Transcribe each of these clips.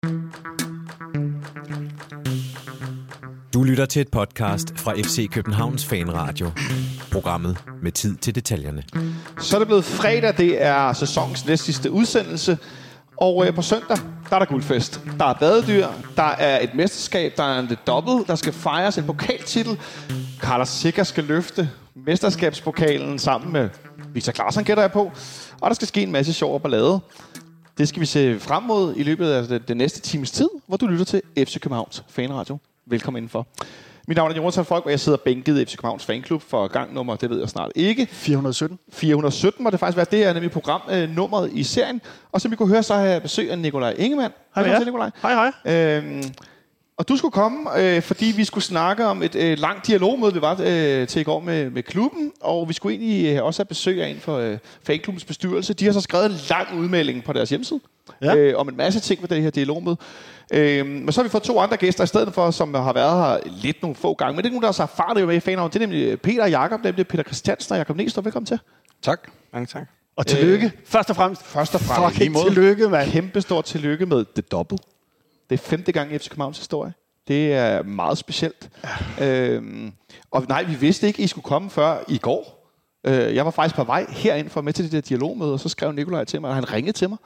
Du lytter til et podcast fra FC Københavns Fanradio. Programmet med tid til detaljerne. Så er det blevet fredag, det er sæsonens næstsidste udsendelse. Og på søndag, der er der guldfest. Der er badedyr, der er et mesterskab, der er en double, der skal fejres en pokaltitel. Carlos Sikker skal løfte mesterskabspokalen sammen med Victor Claesson, gætter jeg på. Og der skal ske en masse sjov og ballade. Det skal vi se frem mod i løbet af den næste times tid, hvor du lytter til FC Københavns Fanradio. Velkommen indenfor. Mit navn er Jonathan Folk, og jeg sidder bænket i FC Københavns Fanklub for gangnummer, det ved jeg snart ikke. 417. 417 må det faktisk være. Det er nemlig programnummeret i serien. Og som I kunne høre, så har jeg besøg af Nikolaj Ingemann. Hej, ja. Nikolaj. Hej. Og du skulle komme, fordi vi skulle snakke om et langt dialogmøde, vi var til i går med klubben. Og vi skulle egentlig også have besøg af en for Fanklubbens bestyrelse. De har så skrevet en lang udmelding på deres hjemmeside. Ja. Om en masse ting ved det her dialogmøde. Men så har vi fået to andre gæster i stedet for, som har været her lidt nogle få gange. Men det er nogen, der også har erfaret med i Fanhavn. Det er nemlig Peter og Jakob. Det er Peter Christiansen og Jakob Næstrup. Velkommen til. Tak. Mange tak. Og tillykke. Først og fremmest. Fucking tillykke, mand. Kæmpestort tillykke med The Double. Det er 5. gang i FC Københavns historie. Det er meget specielt. Og nej, vi vidste ikke, I skulle komme før i går. Jeg var faktisk på vej herind for med til det der dialogmøde, og så skrev Nikolaj til mig, og han ringede til mig.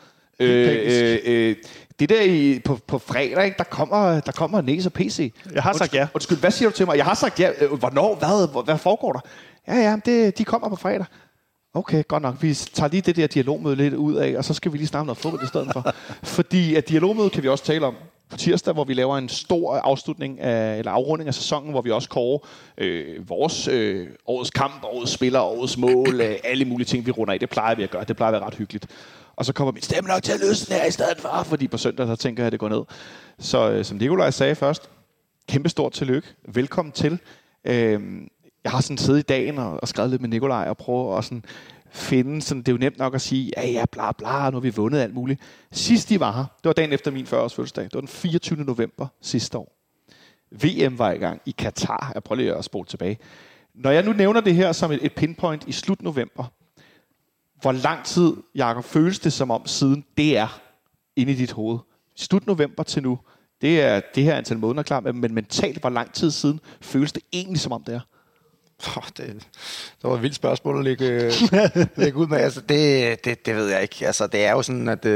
Det der på fredag, ikke, der kommer Næs og PC. Jeg har sagt ja. Undskyld, hvad siger du til mig? Jeg har sagt ja. Hvornår? Hvad foregår der? Ja, de kommer på fredag. Okay, godt nok. Vi tager lige det der dialogmøde lidt ud af, og så skal vi lige snakke noget fodbold i stedet for. Fordi at dialogmøde kan vi også tale om på tirsdag, hvor vi laver en stor afslutning eller afrunding af sæsonen, hvor vi også kårer vores årets kamp, årets spiller, årets mål, alle mulige ting, vi runder af. Det plejer vi at gøre. Det plejer at være ret hyggeligt. Og så kommer min stemme nok til at løsne her i stedet for, fordi på søndag, så tænker jeg, at det går ned. Så som Nikolaj sagde først, kæmpestort tillykke. Velkommen til. Jeg har sådan siddet i dagen og skrevet lidt med Nikolaj og prøvet at sådan finde, sådan, det er jo nemt nok at sige, ja, bla bla, nu har vi vundet alt muligt. Sidst de var her, det var dagen efter min 40-års fødselsdag, det var den 24. november sidste år. VM var i gang i Katar. Jeg prøver lige at spole tilbage. Når jeg nu nævner det her som et pinpoint i slut november, hvor lang tid, Jakob, føles det som om siden det er inde i dit hoved? Slut november til nu, det er det her antal måneder klar, men mentalt, hvor lang tid siden føles det egentlig som om det er? Det var et vildt spørgsmål at lægge ud med. Altså, det ved jeg ikke. Altså, det er jo sådan, at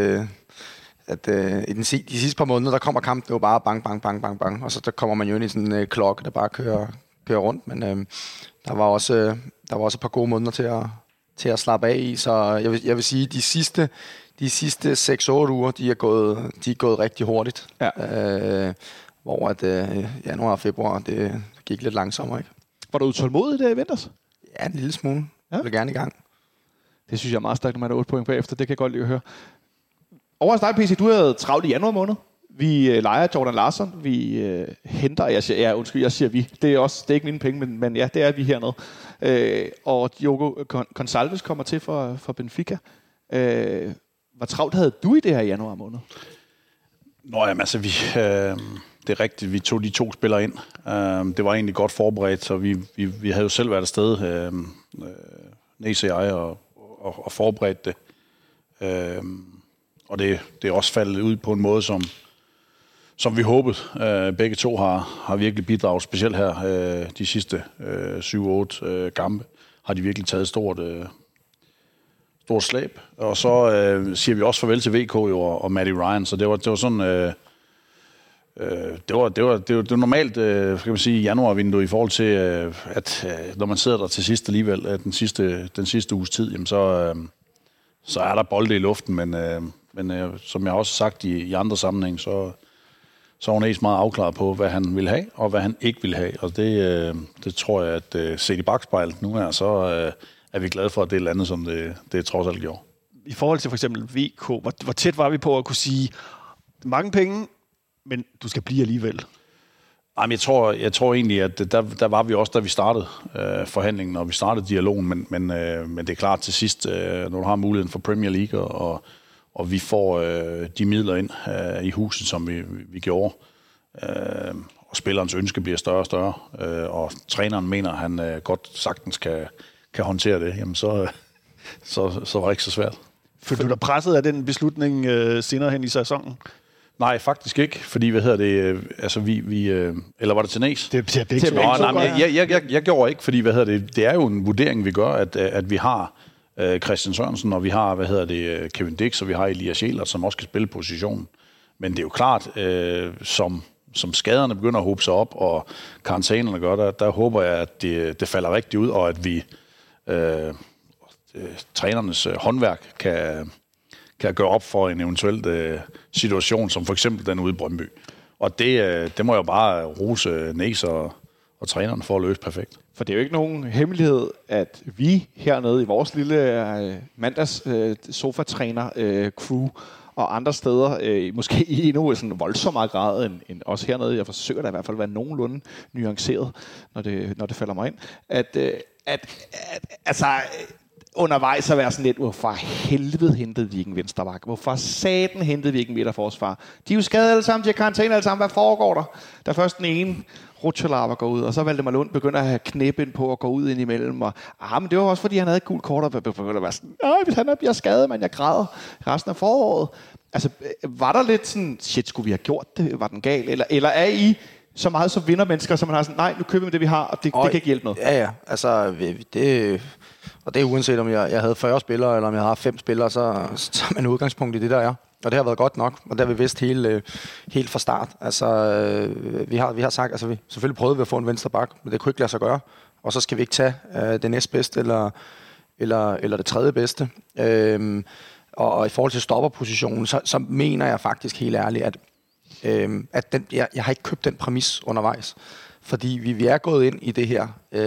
i de sidste par måneder, der kommer kampen jo bare bang, bang, bang, bang, bang. Og så der kommer man jo ind i sådan en klokke, der bare kører rundt. Men der var også et par gode måneder til at slappe af i. Så jeg vil sige, de sidste 6-8 uger, de er gået rigtig hurtigt. Ja. Hvor at januar og februar, det gik lidt langsommere, ikke? Var du utålmodig der i vinters? Ja, en lille smule. Ja. Jeg vil gerne i gang. Det synes jeg er meget stærkt, når man er 8 point bagefter. Det kan jeg godt lide at høre. Over hos dig, PC, du havde travlt i januar måned. Vi leger Jordan Larsson. Vi henter, jeg siger vi. Det er ikke mine penge, men ja, det er vi hernede. Og Diogo Gonçalves kommer til for Benfica. Hvor travlt havde du i det her januar måned? Nå, jamen altså, det er rigtigt, vi tog de 2 spillere ind. Det var egentlig godt forberedt, så vi havde jo selv været afsted, Næse og jeg, og forberedt det. Og det er også faldet ud på en måde, som vi håbede. Begge to har virkelig bidraget, specielt her de sidste 7-8 kampe, har de virkelig taget stort slæb. Og så siger vi også farvel til VK og Matty Ryan, så det var sådan... Det var normalt, skal man sige, januarvindue i forhold til, at når man sidder der til sidst alligevel, den sidste uges tid, jamen så er der bolde i luften, men som jeg også har sagt i andre sammenhæng, så er hun meget afklaret på, hvad han vil have, og hvad han ikke vil have. Og det tror jeg, at set i bakspejlet nu her, så er vi glade for, at det er landet, som det trods alt gjorde. I forhold til for eksempel VK, hvor tæt var vi på at kunne sige, mange penge, men du skal blive alligevel? Jamen, jeg tror egentlig, at der var vi også, da vi startede forhandlingen, og vi startede dialogen, men det er klart til sidst, når du har muligheden for Premier League, og vi får de midler ind i huset, som vi gjorde, og spillerens ønske bliver større og større, og træneren mener, at han godt sagtens kan håndtere det, jamen så var det ikke så svært. Følte du dig presset af den beslutning senere hen i sæsonen? Nej, faktisk ikke, fordi, altså eller var det til Næs? Det er begge to. Jeg gjorde ikke, fordi, det er jo en vurdering, vi gør, at vi har Christian Sørensen, og vi har, Kevin Dix, og vi har Elias Schälert, som også kan spille positionen. Men det er jo klart, som skaderne begynder at hobe sig op, og karantænerne gør, der håber jeg, at det falder rigtigt ud, og at vi trænernes håndværk kan gøre op for en eventuel situation, som for eksempel den ude i Brøndby. Og det må jeg bare rose Næs og træneren for at løse perfekt. For det er jo ikke nogen hemmelighed, at vi hernede i vores lille mandags sofatræner-crew og andre steder, måske i endnu sådan voldsommere grad end os hernede, jeg forsøger da i hvert fald at være nogenlunde nuanceret, når det falder mig ind, altså undervejs at være sådan lidt, hvorfor helvede hentede vi ikke en venstreback? Hvorfor satan hentede vi ikke en midterforsvar? De er jo skadet alle sammen, de har karantæne alle sammen. Hvad foregår der? Da først den ene Ruchalava går ud, og så Valdemar Lund begynder at have knæb ind på at gå ud ind imellem. Og, men det var også fordi, han havde et gult kort, og begyndte at være sådan, hvis han bliver skadet, men jeg græder resten af foråret. Altså, var der lidt sådan, shit, skulle vi have gjort det? Var den gal? Eller er I så meget så vindermennesker, som man har sådan, nej, nu køber vi det, vi har, og det kan ikke hjælpe noget? Ja, altså, og det er uanset, om jeg havde 40 spillere, eller om jeg har 5 spillere, så er man udgangspunkt i det, der er. Og det har været godt nok, og det har vi vidst helt fra start. Altså, vi har sagt, altså vi selvfølgelig prøvede vi at få en venstre bak, men det kunne ikke lade sig gøre. Og så skal vi ikke tage det næstbedste, eller det tredje bedste. Og i forhold til stopperpositionen, så mener jeg faktisk helt ærligt, at jeg har ikke købt den præmis undervejs. Fordi vi er gået ind i det her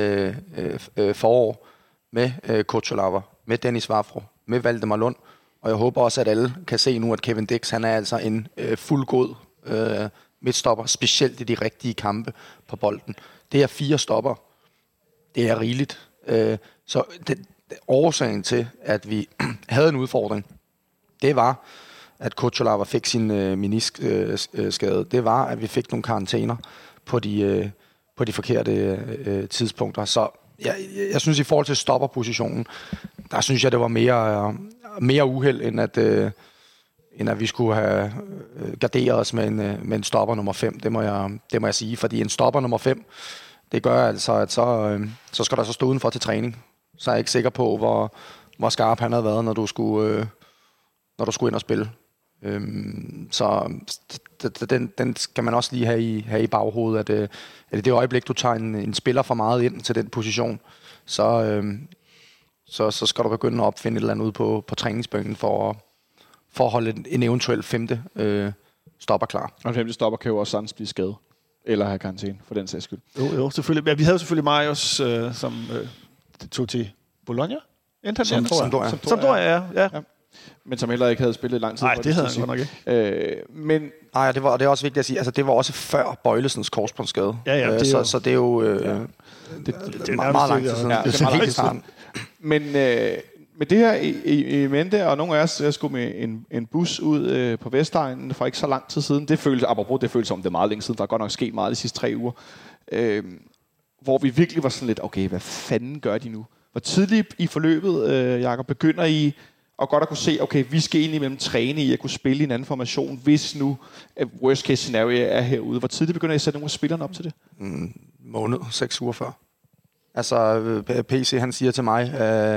forår med Kocholava, med Dennis Vavro, med Valdemar Lund. Og jeg håber også, at alle kan se nu, at Kevin Dix, han er altså en fuldgod midtstopper, specielt i de rigtige kampe på bolden. Det er 4 stopper. Det er rigeligt. Så årsagen til, at vi havde en udfordring, det var, at Kocholava fik sin meniskskade. Det var, at vi fik nogle karantæner på de forkerte tidspunkter. Så jeg synes, i forhold til stopperpositionen, der synes jeg, det var mere uheld, end at vi skulle have garderet os med en stopper nummer 5. Det må jeg sige. Fordi en stopper nummer 5, det gør altså, at så skal der så stå udenfor til træning. Så er jeg ikke sikker på, hvor skarp han havde været, når du skulle ind og spille. Så den skal man også lige have i baghovedet, at i det øjeblik, du tager en spiller for meget ind til den position, så skal du begynde at opfinde et eller andet ude på træningsbænken for at holde en eventuel 5. stopper klar. Og 5. stopper kan jo også sagtens blive skadet. Eller have karantæne, for den sags skyld. Jo, selvfølgelig. Ja, vi havde selvfølgelig Marius, som tog til Bologna. Sampdoria, ja. Men som heller ikke havde spillet lang tid. Nej, det havde han godt nok ikke. Men det er også vigtigt at sige, altså det var også før Bøjlesens korsbåndsskade. Ja, så det er jo det er meget lang tid siden. Ja, det er meget lang tid. Men det her i mente, og nogle af os skulle med en bus ud på Vestegnen for ikke så lang tid siden. Det føles som det er meget længe siden. Der er godt nok sket meget de sidste 3 uger. Hvor vi virkelig var sådan lidt, okay, hvad fanden gør de nu? Hvor tidligt i forløbet, Jakob, begynder I og godt at kunne se, okay, vi skal egentlig imellem træne i at kunne spille i en anden formation, hvis nu worst case scenario er herude. Hvor tidligt begynder I at sætte nogle af spillerne op til det? Måned, 6 uger før. Altså, PC, han siger til mig,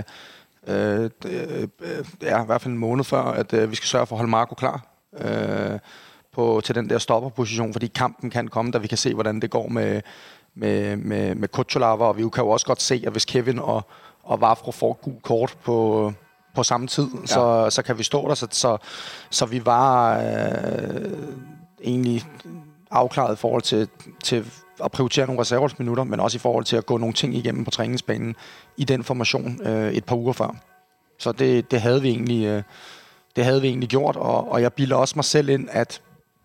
i hvert fald en måned før, at vi skal sørge for at holde Marco klar til den der stopperposition, fordi kampen kan komme, da vi kan se, hvordan det går med Kocholava, og vi kan jo også godt se, at hvis Kevin og Vavro får gul kort på samme tid, så kan vi stå der. Så vi var egentlig afklaret i forhold til at prioritere nogle reservelsminutter, men også i forhold til at gå nogle ting igennem på træningsbanen i den formation et par uger før. Så det havde vi egentlig gjort, og jeg bilder også mig selv ind, at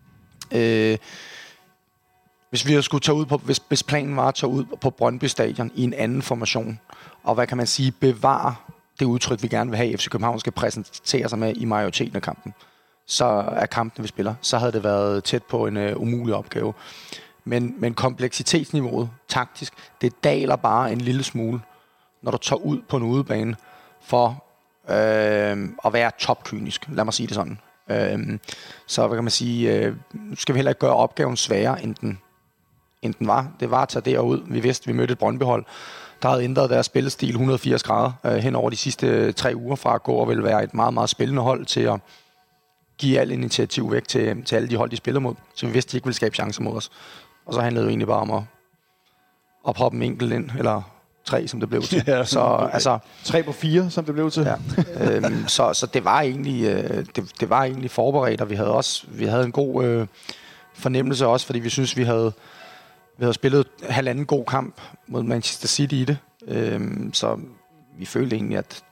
hvis vi skulle tage ud på, hvis planen var at tage ud på Brøndby Stadion i en anden formation, og hvad kan man sige, bevare det udtryk, vi gerne vil have, FC København skal præsentere sig med i majoriteten af kampen, så er kampene, vi spiller, så havde det været tæt på en umulig opgave. Men kompleksitetsniveauet, taktisk, det daler bare en lille smule, når du tager ud på en udebane for at være topkynisk, lad mig sige det sådan. Så hvad kan man sige, nu skal vi heller ikke gøre opgaven sværere, end den var. Det var at tage derud. Vi vidste, vi mødte et Brøndby-hold, der havde ændret deres spillestil 180 grader hen over de sidste 3 uger fra at gå og vil være et meget, meget spændende hold til at give al initiativ væk til alle de hold, de spiller mod. Så vi vidste, de ikke ville skabe chancer mod os. Og så handlede det egentlig bare om at proppe en enkelt ind, eller 3, som det blev til. Ja, så altså 3 på 4, som det blev til. Ja. Så det var egentlig det var egentlig forberedt, og vi havde en god fornemmelse også, fordi vi synes vi havde spillet halvanden god kamp mod Manchester City i det. Så vi følte egentlig at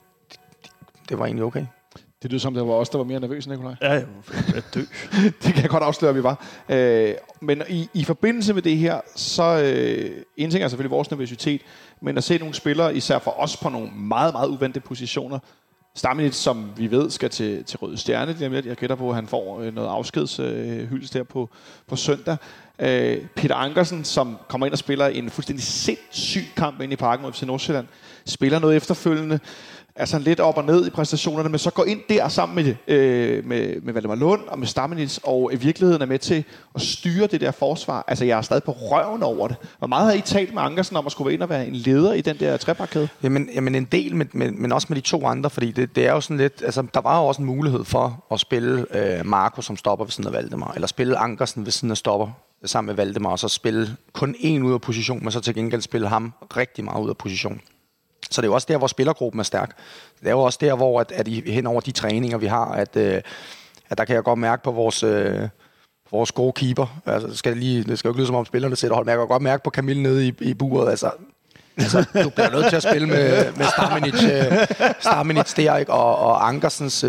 det var egentlig okay. Det lyder som, det var os, der var mere nervøse, Nikolaj. Ja, jeg dø. Det kan jeg godt afsløre, at vi var. Men i forbindelse med det her, så en ting er selvfølgelig vores nervøsitet, men at se nogle spillere, især for os på nogle meget, meget uventede positioner. Stammenit, som vi ved, skal til Røde Stjerne. Jeg gætter på, at han får noget afskedshyldest der på søndag. Peter Ankersen, som kommer ind og spiller en fuldstændig sindssyg kamp ind i parken mod FC Nordsjælland, spiller noget efterfølgende, er sådan lidt op og ned i præstationerne, men så går ind der sammen med Valdemar Lund og med Stammenit, og i virkeligheden er med til at styre det der forsvar. Altså, jeg er stadig på røven over det. Hvor meget har I talt med Ankersen om at skulle være ind og være en leder i den der trebakkæde? Jamen en del, men også med de 2 andre, fordi det er jo sådan lidt, altså der var jo også en mulighed for at spille Marco, som stopper ved siden af Valdemar, eller spille Ankersen ved siden af stopper sammen med Valdemar, og så spille kun én ud af position, men så til gengæld spille ham rigtig meget ud af position. Så det er jo også der, hvor spillergruppen er stærk. Det er jo også der, hvor at hen over de træninger, vi har, at der kan jeg godt mærke på vores gode keeper. Altså, det skal jo ikke lyde som om spillerne sætter hold, men jeg kan godt mærke på Camille nede i buret. Altså, du bliver nødt til at spille med Stammenit der, ikke? Og Ankersens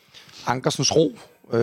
ro.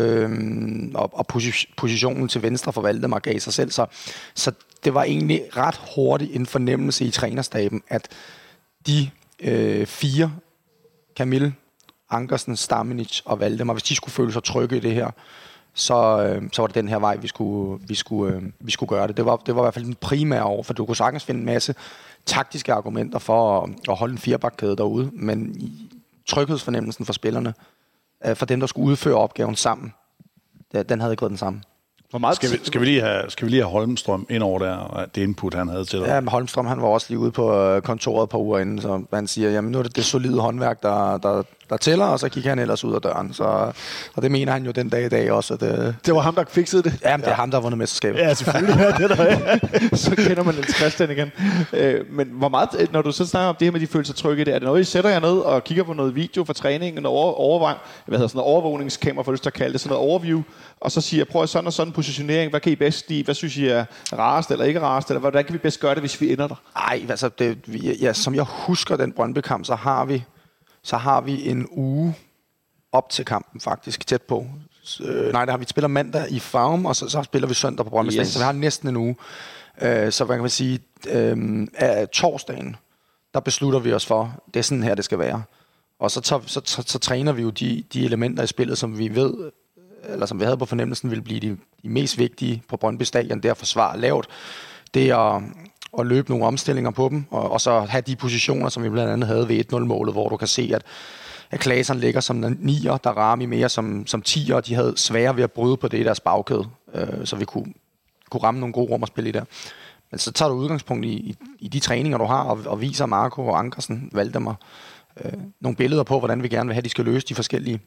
Og positionen til venstre for Valdemar gav sig selv. Så det var egentlig ret hurtigt en fornemmelse i trænerstaben, at de 4, Camille, Ankersen, Stammenit og Valdemar, hvis de skulle føle sig trygge i det her, så var det den her vej, vi skulle gøre det. Det var i hvert fald den primære over, for du kunne sagtens finde en masse taktiske argumenter for at holde en 4-bakkæde derude, men tryghedsfornemmelsen for spillerne, for dem, der skulle udføre opgaven sammen, den havde ikke været den samme. Hvor meget skal vi lige have Holmstrøm ind over der, det input, han havde til dig? Ja, men Holmstrøm, han var også lige ude på kontoret et par uger inden, så han siger, jamen nu er det solide håndværk, der tæller, og så kigger han ellers ud af døren. Og det mener han jo den dag i dag også. Det var ham, der fikset det? Ja, det er ham, der har vundet mesterskabet. Ja, selvfølgelig. Ja, det der. Så kender man Niels Christian igen. Men hvor meget, når du så snakker om det her med de følelser trygge, er det noget, I sætter jer ned og kigger på noget video fra træningen, og overvågningskamera, for lyst til at kalde det, sådan noget overview, og så siger, prøv sådan og sådan positionering, hvad kan I bedst lide, hvad synes I er rarest eller ikke rarest, eller hvordan kan vi bedst gøre det, hvis vi ender der? Nej, altså, som jeg husker den Brøndby-kamp, så har vi en uge op til kampen faktisk, tæt på. Vi spiller mandag i Farum, og så spiller vi søndag på Brøndby Stadion, så vi har næsten en uge. Så hvad kan man sige, torsdagen, der beslutter vi os for, det er sådan her, det skal være. Og så træner vi jo de elementer i spillet, som vi ved, eller som vi havde på fornemmelsen, ville blive de mest vigtige på Brøndby Stadion. Det er at forsvare lavt. Det er at løbe nogle omstillinger på dem, og så have de positioner, som vi blandt andet havde ved 1-0-målet, hvor du kan se, at Klaasen ligger som 9'er, der Rami mere som 10'er, de havde svære ved at bryde på det i deres bagkæde, så vi kunne ramme nogle gode rum at spille i der. Men så tager du udgangspunkt i de træninger, du har, og viser Marco og Ankersen, Valdemar, nogle billeder på, hvordan vi gerne vil have, de skal løse de forskellige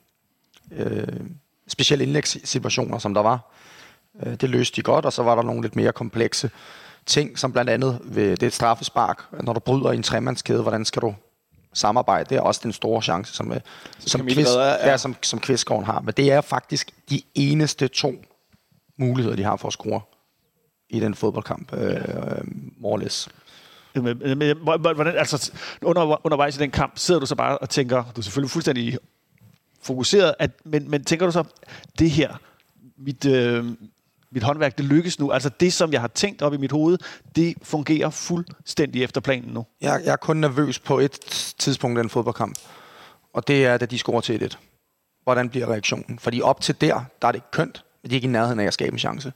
specielle indlægssituationer, som der var. Det løste de godt, og så var der nogle lidt mere komplekse ting, som blandt andet ved det straffespark, når du bryder i en tremandskæde, hvordan skal du samarbejde? Det er også den store chance, som Kvistgaard har. Men det er faktisk de eneste 2 muligheder, de har for at score i den fodboldkamp, more or less. Hvordan, altså, undervejs i den kamp, sidder du så bare og tænker, du er selvfølgelig fuldstændig fokuseret, men tænker du så, det her, mit håndværk, det lykkes nu. Altså det, som jeg har tænkt op i mit hoved, det fungerer fuldstændig efter planen nu. Jeg er kun nervøs på et tidspunkt i den fodboldkamp, og det er, da de scorer til 1. Hvordan bliver reaktionen? Fordi op til der er det ikke kønt, men de er ikke i nærheden af at skabe en chance.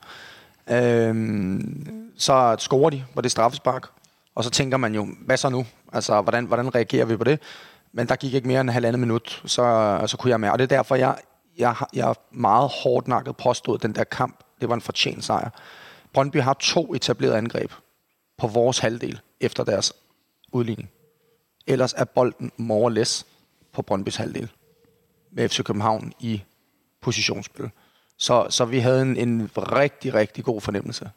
Så scorer de på det straffespark, og så tænker man jo, hvad så nu? Altså, hvordan reagerer vi på det? Men der gik ikke mere end 1,5 minut, så kunne jeg med. Og det er derfor, jeg har meget hårdt nakket påstået, at den der kamp, det var en fortjent sejr. Brøndby har 2 etablerede angreb på vores halvdel efter deres udligning. Ellers er bolden more or less på Brøndbys halvdel med FC København i positionsspil. Så vi havde en rigtig, rigtig god fornemmelse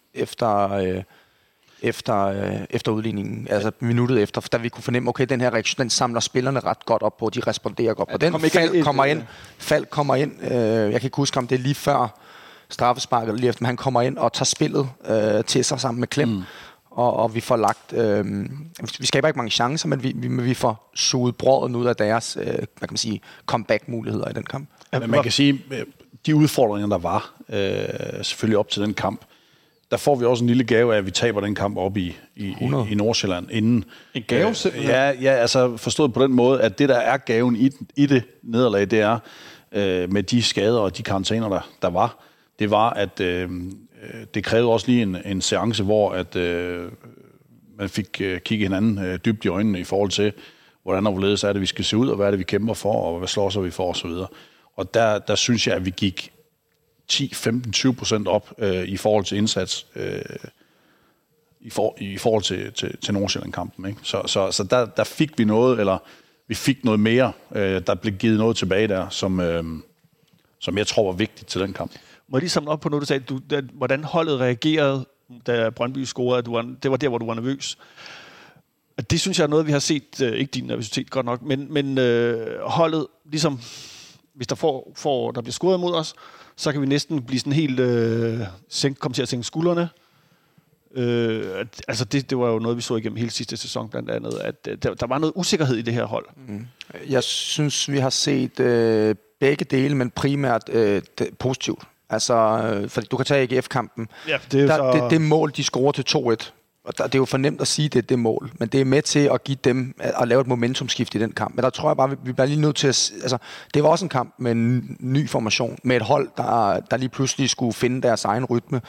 efter udligningen, altså minuttet efter, da vi kunne fornemme, okay, den her reaktion, den samler spillerne ret godt op på, de responderer godt på den. Falk kommer ind, jeg kan ikke huske, om det er lige før straffesparket, eller lige efter, men han kommer ind og tager spillet til sig sammen med Klem, og vi får lagt, vi skaber ikke mange chancer, men vi får suget brødet ud af deres, hvad kan man sige, comeback-muligheder i den kamp. Men man kan sige, de udfordringer, der var, selvfølgelig op til den kamp, der får vi også en lille gave af, at vi taber den kamp op i Nordsjælland inden. En gave simpelthen? Ja, altså forstået på den måde, at det, der er gaven i det nederlag, det er med de skader og de karantæner, der var, det var, at det krævede også lige en seance, hvor at, man fik kigget hinanden dybt i øjnene i forhold til, hvordan og hvorledes er det, vi skal se ud, og hvad er det, vi kæmper for, og hvad slår vi for, osv. Og der synes jeg, at vi gik 10-15-20% op i forhold til indsats i forhold til Nordsjælland-kampen. Ikke? Så der fik vi noget, eller vi fik noget mere. Der blev givet noget tilbage der, som jeg tror var vigtigt til den kamp. Må jeg lige samle op på noget, du sagde, hvordan holdet reagerede, da Brøndby scorede, det var der, hvor du var nervøs. Det synes jeg er noget, vi har set, ikke din nervøsitet godt nok, men holdet, ligesom hvis der der bliver scoret mod os, så kan vi næsten blive sådan helt komme til at sænke skuldrene. Altså det var jo noget, vi så igennem hele sidste sæson blandt andet, at der var noget usikkerhed i det her hold. Jeg synes, vi har set begge dele, men primært positivt. Altså, for du kan tage AGF-kampen. Ja, det mål, de scorer til 2-1. Og det er jo for nemt at sige, det mål, men det er med til at give dem at lave et momentumskift i den kamp. Men der tror jeg bare, vi bliver lige nødt til at... Altså, det var også en kamp med en ny formation, med et hold, der lige pludselig skulle finde deres egen rytme.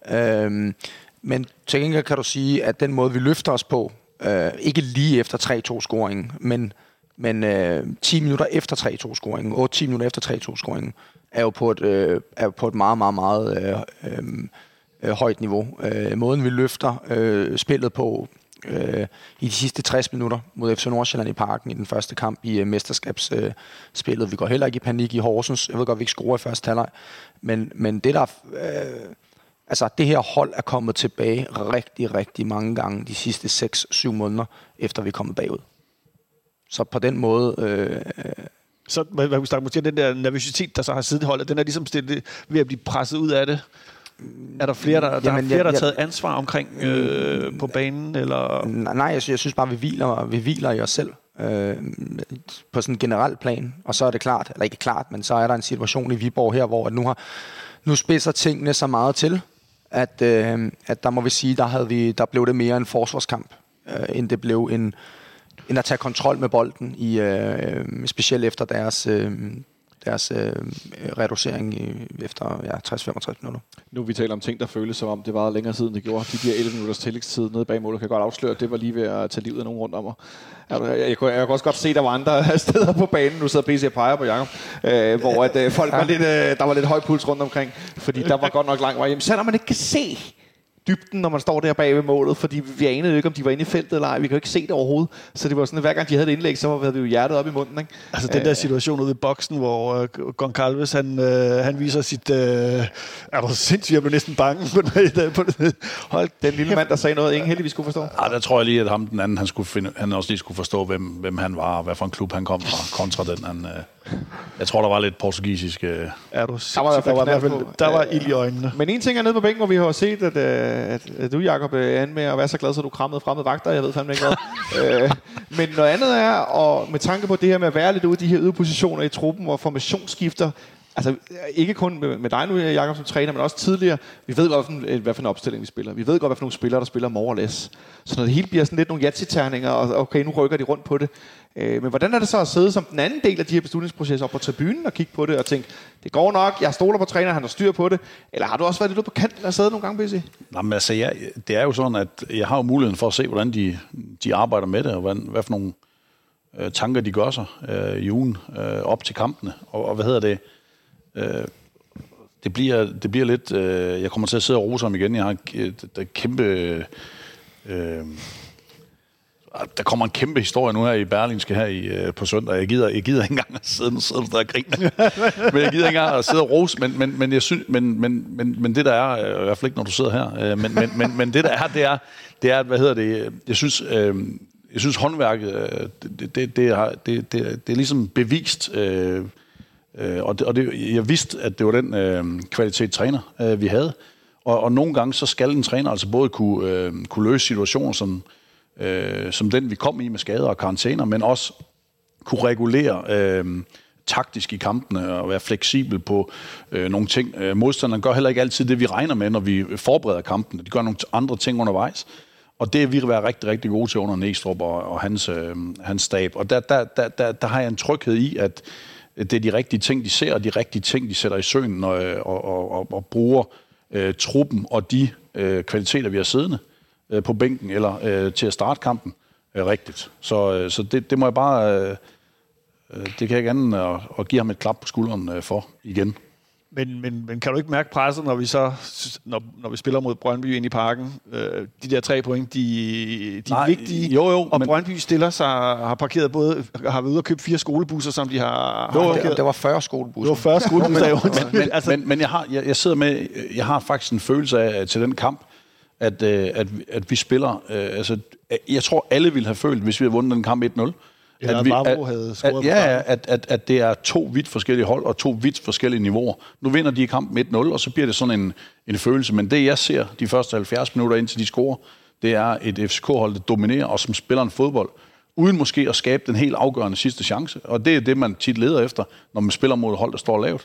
Men til gengæld kan du sige, at den måde, vi løfter os på, ikke lige efter 3-2-scoringen, men 10 minutter efter 3-2-scoringen, 8-10 minutter efter 3-2-scoringen, er jo på et meget, meget, meget højt niveau. Måden vi løfter spillet på i de sidste 60 minutter mod FC Nordsjælland i Parken i den første kamp i mesterskabsspillet. Vi går heller ikke i panik i Horsens. Jeg ved godt, vi ikke scorer i første halvleg. Men det der... altså, det her hold er kommet tilbage rigtig, rigtig mange gange de sidste 6-7 måneder, efter vi er kommet bagud. Så på den måde... Så hvad vi snakker måske den der nervøsitet, der så har siddet i holdet, den er ligesom stille ved at blive presset ud af det. Er der flere, der har taget ansvar omkring på banen? Eller? Nej, jeg synes bare, vi hviler i os selv på sådan en generel plan. Og så er det klart, eller ikke klart, men så er der en situation i Viborg her, hvor nu spidser tingene så meget til, at der må vi sige, der blev det mere en forsvarskamp, end det blev end at tage kontrol med bolden, specielt efter deres reducering efter 60-65 minutter. Nu vi taler om ting, der føles som om det var længere siden det gjorde. De der 11 minutters tillægstid nede bag målet kan godt afsløre, at det var lige ved at tage livet af nogen rundt om mig. Jeg kunne også godt se, at der var andre steder på banen. Nu sidder PC og peger på Jacob, hvor at, folk var lidt, der var lidt høj puls rundt omkring, fordi der var godt nok lang vej hjem. Selvom man ikke kan se dybden, når man står der bag ved målet, fordi vi anede ikke, om de var inde i feltet eller ej. Vi kan jo ikke se det overhovedet. Så det var sådan, at hver gang de havde et indlæg, så havde vi jo hjertet op i munden. Ikke? Altså den der situation ude i boksen, hvor Goncalves, han viser sit... er du sindssygt, jeg blev næsten bange på det. Hold den lille mand, der sagde noget, ingen heldigvis skulle forstå. Ja, der tror jeg lige, at ham den anden, han også lige skulle forstå, hvem han var, og hvad for en klub han kom fra, kontra den. Jeg tror, der var lidt portugisisk... Er du der var ild i øjnene. Men en ting er nede på bænken, hvor vi har set, at du, Jacob, er med at være så glad, så du krammede fremmede vagter. Jeg ved fandme ikke hvad. Men noget andet er, og med tanke på det her med at være lidt ude i de her yderpositioner i truppen og formationsskifter, altså ikke kun med dig nu, Jacob, som træner, men også tidligere. Vi ved godt, hvad for en opstilling vi spiller. Vi ved godt, hvad for nogle spillere, der spiller more or less. Så når det hele bliver sådan lidt nogle Yatzy-terninger, og okay, nu rykker de rundt på det. Men hvordan er det så at sidde som den anden del af de her beslutningsprocesser op på tribunen og kigge på det og tænke, det går nok, jeg stoler på træneren, han har styr på det. Eller har du også været lidt ude på kanten og siddet nogle gange, BC? Jamen altså, det er jo sådan, at jeg har jo muligheden for at se, hvordan de arbejder med det, og hvad for nogle tanker de gør sig i ugen op til kampene. Og hvad hedder det? Det bliver lidt... jeg kommer til at sidde og rose ham igen. Jeg har et kæmpe... der kommer en kæmpe historie nu her i Berlingske her på søndag. Jeg gider ikke engang at sidde der og grine. Men jeg gider ikke engang at sidde og rose. Men jeg synes, men det der er, i hvert fald ikke når du sidder her. Men det der er, det er, hvad hedder det? Jeg synes håndværket, det er ligesom bevist. Jeg vidste, at det var den kvalitet træner, vi havde. Og nogle gange så skal en træner altså både kunne løse situationer som den, vi kom i med skader og karantæner, men også kunne regulere taktisk i kampene og være fleksibel på nogle ting. Modstanderen gør heller ikke altid det, vi regner med, når vi forbereder kampene. De gør nogle andre ting undervejs. Og det vil være rigtig, rigtig gode til under Næstrup og hans stab. Og der har jeg en tryghed i, at det er de rigtige ting, de ser, og de rigtige ting, de sætter i søen og bruger truppen og de kvaliteter, vi har siddende på bænken eller til at starte kampen rigtigt. Så det må jeg bare... det kan jeg gerne at give ham et klap på skulderen for igen. Men kan du ikke mærke presset, når vi så når vi spiller mod Brøndby ind i parken? De der 3 point, de er vigtige. Jo, og Brøndby stiller sig, har parkeret har været ude og købt 4 skolebusser, som de har parkeret. Der var 40 skolebusser. Det var 40 skolebusser. Men jeg sidder med, jeg har faktisk en følelse af til den kamp, at vi spiller. Jeg tror alle ville have følt, hvis vi havde vundet den kamp 1-0. At det er 2 vidt forskellige hold og 2 vidt forskellige niveauer. Nu vinder de kampen 1-0, og så bliver det sådan en følelse. Men det, jeg ser de første 70 minutter indtil de scorer, det er et FCK-hold, der dominerer og som spiller en fodbold, uden måske at skabe den helt afgørende sidste chance. Og det er det, man tit leder efter, når man spiller mod et hold, der står lavt.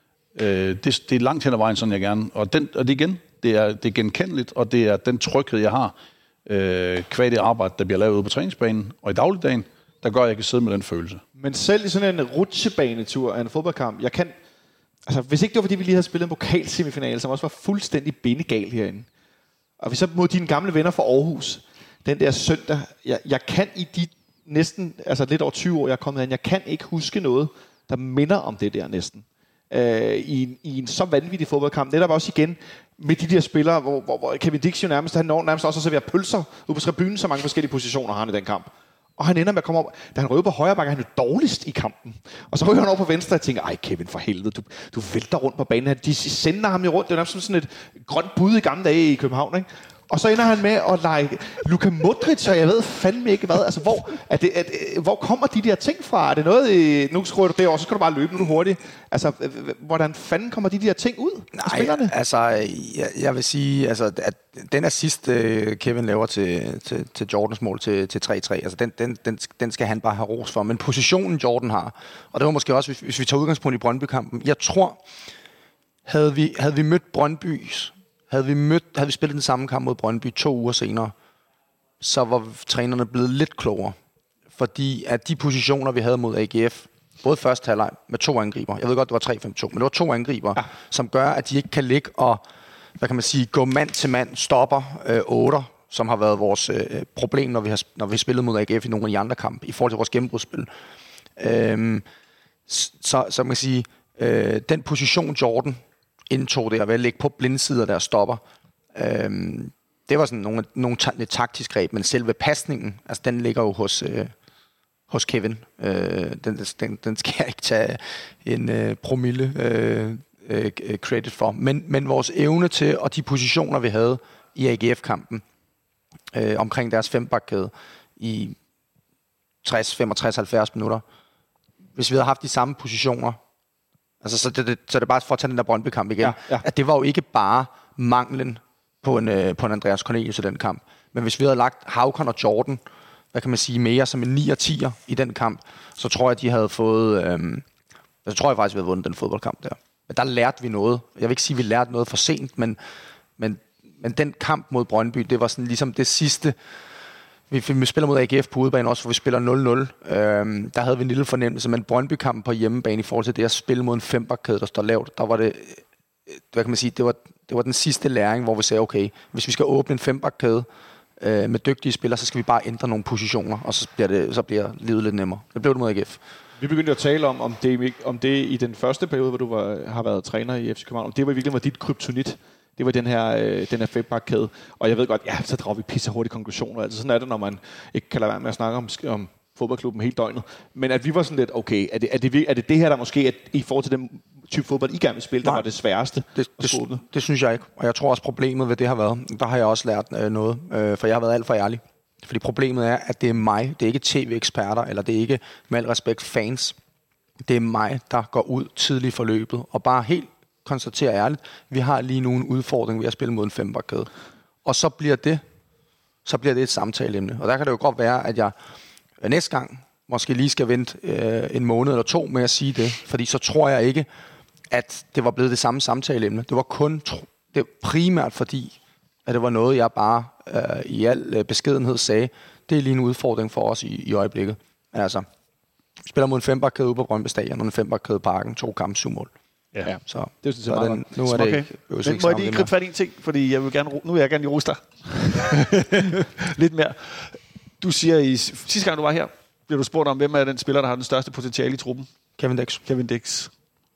Det er langt hen ad vejen, sådan jeg gerne. Og det igen, det er genkendeligt, og det er den tryghed, jeg har, kvad det arbejde, der bliver lavet ude på træningsbanen og i dagligdagen, der gør, at jeg kan sidde med den følelse. Men selv i sådan en rutsjebanetur af en fodboldkamp, jeg kan... Altså, hvis ikke det var, fordi vi lige havde spillet en pokalsemifinale, som også var fuldstændig bindegal herinde, og vi så mod dine gamle venner fra Aarhus, den der søndag, jeg kan i de næsten, altså lidt over 20 år, jeg er kommet hen, jeg kan ikke huske noget, der minder om det der næsten. I en så vanvittig fodboldkamp. Netop også igen med de der spillere, hvor Kevin Dix jo nærmest også at servere pølser ude på tribunen, så mange forskellige positioner har han i den kamp. Og han ender med at komme op. Da han røver på højre bakke, han er dårligst i kampen. Og så røver han over på venstre og tænker, ej Kevin, for helvede, du vælter rundt på banen. De sender ham jo rundt. Det er nærmest sådan et grønt bud i gamle dage i København, ikke? Og så ender han med at lege Luka Modric, og jeg ved fandme ikke hvad. Altså, hvor kommer de der ting fra? Er det noget, nu skruer du det over, så skal du bare løbe, nu er du hurtig. Altså, hvordan fanden kommer de der ting ud? Nej, altså, jeg vil sige, altså, at den assist, Kevin laver til Jordans mål til 3-3, altså, den skal han bare have ros for. Men positionen Jordan har, og det var måske også, hvis vi tager udgangspunkt i Brøndby-kampen, jeg tror, havde vi mødt Brøndbys, havde vi spillet den samme kamp mod Brøndby 2 uger senere, så var trænerne blevet lidt klogere. Fordi at de positioner, vi havde mod AGF, både første halvleg med 2 angriber, jeg ved godt, det var 3-5-2, men det var 2 angriber, ja, som gør, at de ikke kan ligge og, hvad kan man sige, gå mand til mand, stopper 8, som har været vores problem, når vi har spillet mod AGF i nogle af de andre kampe, i forhold til vores gennembrudsspil. Så man kan sige, den position Jordan indtog det, og ved at ligge på blindsiden der stopper. Det var sådan nogle taktisk greb, men selve pasningen, altså den ligger jo hos Kevin. Den skal jeg ikke tage en promille credit for. Men vores evne til, og de positioner, vi havde i AGF-kampen, omkring deres 5-bakkæde i 60, 65, 70 minutter, hvis vi havde haft de samme positioner, altså, så det er bare for at tage den der Brøndby-kamp igen. Ja. At det var jo ikke bare manglen på en Andreas Cornelius i den kamp. Men hvis vi havde lagt Haukan og Jordan, hvad kan man sige, mere som en 9 og 10'er i den kamp, så tror jeg, at de havde fået... så tror jeg faktisk, vi havde vundet den fodboldkamp der. Men der lærte vi noget. Jeg vil ikke sige, at vi lærte noget for sent, men den kamp mod Brøndby, det var sådan ligesom det sidste... Vi spiller mod AGF på udebane også, hvor vi spiller 0-0. Der havde vi en lille fornemmelse, men Brøndby-kampen på hjemmebane i forhold til det at spille mod en 5-bakkæde, der står lavt, der var det, hvad kan man sige, det var den sidste læring, hvor vi sagde, okay, hvis vi skal åbne en 5-bakkæde med dygtige spillere, så skal vi bare ændre nogle positioner, og så bliver livet lidt nemmere. Det blev det mod AGF. Vi begyndte at tale om det i den første periode, hvor du har været træner i FC København. Det var virkelig dit kryptonit. Det var den her fembakkæde. Og jeg ved godt, så drager vi pisse hurtige konklusioner. Altså sådan er det, når man ikke kan lade være med at snakke om fodboldklubben hele døgnet. Men at vi var sådan lidt, okay, er det her, der måske er, i forhold til den type fodbold, I gerne vil spille, der var det sværeste? Det synes jeg ikke. Og jeg tror også, problemet ved det har været, der har jeg også lært noget, for jeg har været alt for ærlig. Fordi problemet er, at det er mig, det er ikke tv-eksperter, eller det er ikke, med al respekt, fans. Det er mig, der går ud tidligt i forløbet, og bare helt konstaterer ærligt, vi har lige nu en udfordring ved at spille mod en fembakkæde. Og så bliver det et samtaleemne. Og der kan det jo godt være, at jeg næste gang måske lige skal vente en måned eller 2 med at sige det, fordi så tror jeg ikke, at det var blevet det samme samtaleemne. Det var kun det primært fordi, at det var noget, jeg bare i al beskedenhed sagde, det er lige en udfordring for os i øjeblikket. Altså, vi spiller mod en fembakkæde ude på Brøndby Stadion, og en fembakkæde Parken, 2 kampe, 7 mål. Ja. Så det synes jeg meget nu er det okay. ikke. Men må jeg lige gribe fat i en ting, fordi nu vil jeg gerne lige rose dig. Lidt mere. Du siger, sidste gang du var her, bliver du spurgt om, hvem er den spiller, der har den største potentiale i truppen? Kevin Dix.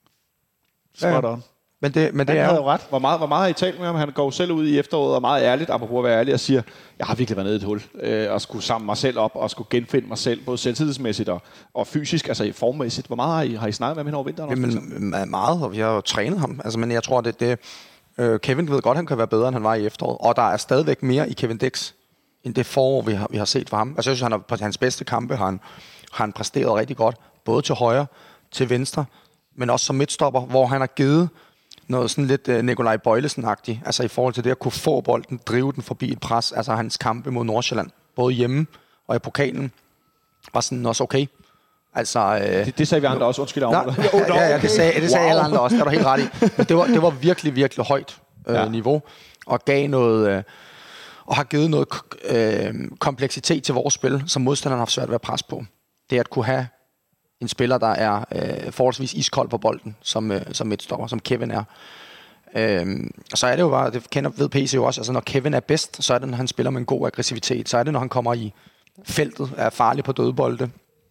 Spot on. Men det han er havde jo ret. Hvor meget har I talt med ham? Han går selv ud i efteråret og meget ærligt, apropos at være ærlig, og siger, jeg har virkelig været nede i et hul, og skulle samle mig selv op, og skulle genfinde mig selv, både selvtidsmæssigt og fysisk, altså formmæssigt. Hvor meget har I snakket med ham hen over vinteren? Jamen, meget, og vi har jo trænet ham. Altså, men jeg tror, Kevin ved godt, han kan være bedre, end han var i efteråret. Og der er stadigvæk mere i Kevin Dix, end det forår, vi har set for ham. Altså, jeg synes, han på hans bedste kampe har han præsteret rigtig godt, både til højre, til venstre, men også som midtstopper, hvor han har givet noget sådan lidt Nikolaj Bøjlesen-agtigt, altså i forhold til det at kunne få bolden, drive den forbi et pres, altså hans kampe mod Nordsjælland, både hjemme og i pokalen, var sådan også okay. Altså, det sagde vi andre også, undskyld. Ja, det sagde alle andre også, det er du helt ret i. Men det var virkelig, virkelig højt niveau, og gav noget, og har givet noget kompleksitet til vores spil, som modstanderne har svært ved at presse på. Det at kunne have en spiller, der er forholdsvis iskold på bolden, som midtstopper, som Kevin er. Så er det jo bare, det ved PC jo også, altså når Kevin er bedst, så er det, når han spiller med en god aggressivitet. Så er det, når han kommer i feltet, er farlig på dødbolde.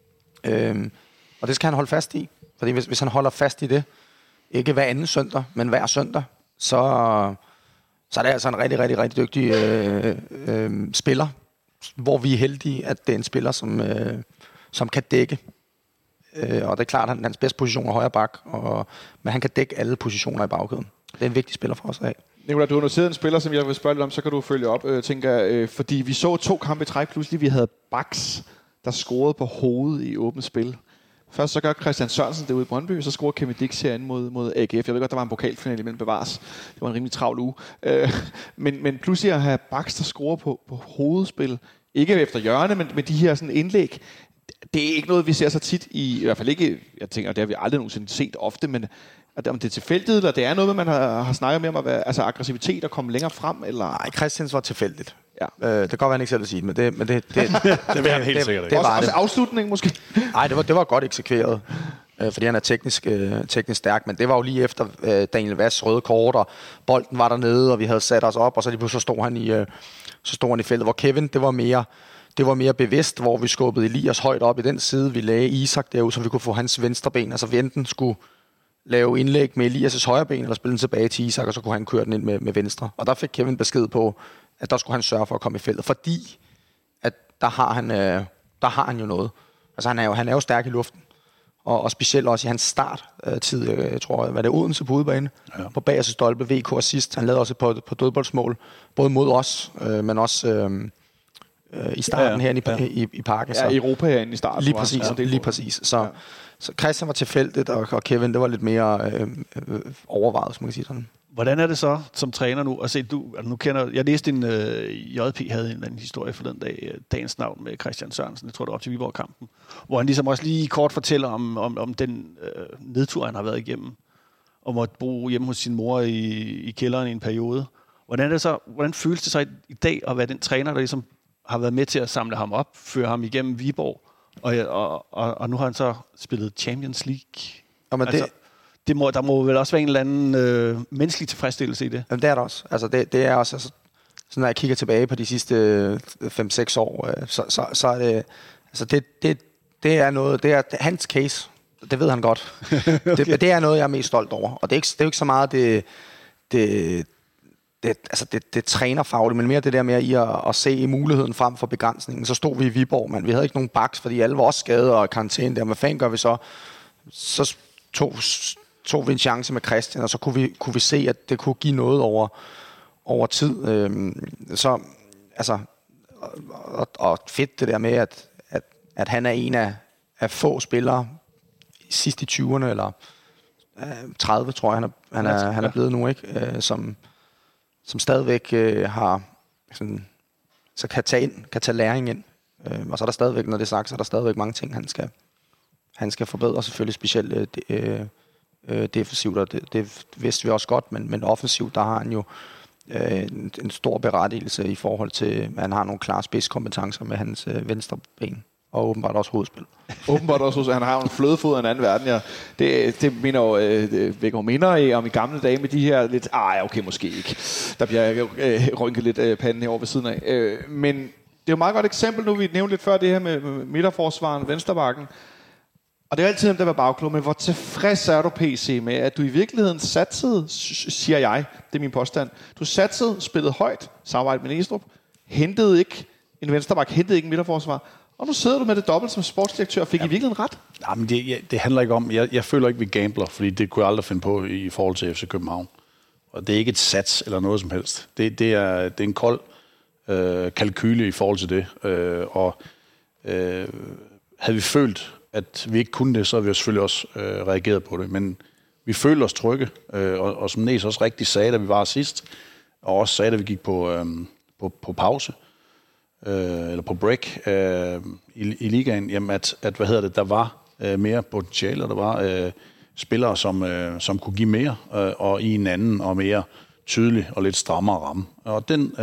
Og det skal han holde fast i. Fordi hvis han holder fast i det, ikke hver anden søndag, men hver søndag, så er det altså en rigtig, rigtig, rigtig dygtig spiller, hvor vi er heldige, at det er en spiller, som kan dække. Og det er klart, at hans bedste position er højre bak, men han kan dække alle positioner i bagkæden. Det er en vigtig spiller for os at have. Nicolai, du har noteret en spiller, som jeg vil spørge lidt om, så kan du følge op, tænker jeg. Fordi vi så 2 kampe i træk, pludselig vi havde Baks, der scorede på hovedet i åbent spil. Først så gør Christian Sørensen det ude i Brøndby, så scorer Kevin Dix herinde mod AGF. Jeg ved godt, der var en pokalfinale imellem bevares. Det var en rimelig travl uge. Men pludselig at have Baks, der scorer på hovedspil, ikke efter hjørne, men med de her sådan indlæg. Det er ikke noget, vi ser så tit i hvert fald ikke, jeg tænker, det har vi aldrig nogensinde set ofte, men om det er tilfældigt, eller det er noget, man har snakket mere om, at være, altså aggressivitet og komme længere frem, eller? Nej, Christians var tilfældigt. Ja. Det kan godt være, han ikke selv at sige, men det det vil han helt sikkert ikke. Også afslutningen måske? Nej, det var godt eksekveret, fordi han er teknisk stærk, men det var jo lige efter Daniel Vass røde kort, og bolden var dernede, og vi havde sat os op, og så stod han i feltet, hvor Kevin, det var mere bevidst, hvor vi skubbede Elias højt op i den side. Vi lagde Isak derude, så vi kunne få hans venstre ben. Altså vi enten skulle lave indlæg med Elias' højre ben, eller spille den tilbage til Isak, og så kunne han køre den ind med venstre. Og der fik Kevin besked på, at der skulle han sørge for at komme i feltet, fordi at der har han jo noget. Altså han er jo stærk i luften. Og specielt også i hans starttid, jeg tror, var det Odense på udebane, på bagerste stolpe, VK assist. Han lavede også på dødboldsmål, både mod os, men også i starten herinde i Parken. Ja, Europa herinde i starten. Lige præcis. Så Christian var tilfældigt, og Kevin, det var lidt mere overvejet, som man kan sige sådan. Hvordan er det så som træner nu? Altså, nu kender jeg læste en JP havde en eller anden historie for den dag, dagens navn med Christian Sørensen, jeg tror det var op til Viborg-kampen, hvor han ligesom også lige kort fortæller om den nedtur, han har været igennem, og måtte bo hjemme hos sin mor i kælderen i en periode. Hvordan føles det så i dag at være den træner, der ligesom har været med til at samle ham op, føre ham igennem Viborg, og nu har han så spillet Champions League? Jamen der må vel også være en eller anden menneskelig tilfredsstillelse i det? Jamen det er der også. Altså det er også, altså, så når jeg kigger tilbage på de sidste 5-6 år, så er det, altså det er hans case. Det ved han godt. Okay. Det er noget, jeg er mest stolt over. Og det er jo ikke så meget det trænerfagligt, men mere det der med at se muligheden frem for begrænsningen. Så stod vi i Viborg, men vi havde ikke nogen backs, fordi alle var også skadet og karantæne der. Hvad fanden gør vi så? Så tog vi en chance med Christian, og så kunne vi se, at det kunne give noget over tid. Så altså, og fedt det der med, at han er en af få spillere sidst i 20'erne, eller 30, tror jeg, han er blevet nu, ikke? Som stadigvæk har sådan, så kan tage læring ind. Og så er der stadigvæk, når det er sagt, så er der stadigvæk mange ting, han skal forbedre, selvfølgelig specielt defensivt, og det vidste vi også godt, men offensivt, der har han jo en stor berettigelse i forhold til, at han har nogle klare spidskompetencer med hans venstre ben. Og åbenbart også hovedspil. Åbenbart også hovedspil. Han har jo en flødefod af en anden verden. Ja. Det minder jo vækker minder om i gamle dage med de her lidt... okay, måske ikke. Der bliver rynket lidt panden herovre ved siden af. Men det er jo et meget godt eksempel nu. Vi nævnte lidt før det her med midterforsvaren, venstrebakken. Og det er altid dem, der var bagklog. Men hvor tilfreds er du, PC, med at du i virkeligheden satsede, siger jeg, det er min påstand. Du satsede, spillede højt, samarbejde med Næstrup, hentede ikke en venstrebak, hentede ikke en midterforsvar. Og nu sidder du med det dobbelt som sportsdirektør og fik i virkeligheden ret? Jamen det handler ikke om... Jeg føler ikke, vi gambler, fordi det kunne jeg aldrig finde på i forhold til FC København. Og det er ikke et sats eller noget som helst. Det er en kold kalkyle i forhold til det. Havde vi følt, at vi ikke kunne det, så havde vi selvfølgelig også reageret på det. Men vi følte os trygge, og som Næs også rigtig sagde, da vi var sidst, og også sagde, da vi gik på pause, eller på break i ligaen, jamen at der var mere potentiale, og der var spillere, som kunne give mere, og i en anden og mere tydelig og lidt strammere ramme. Og den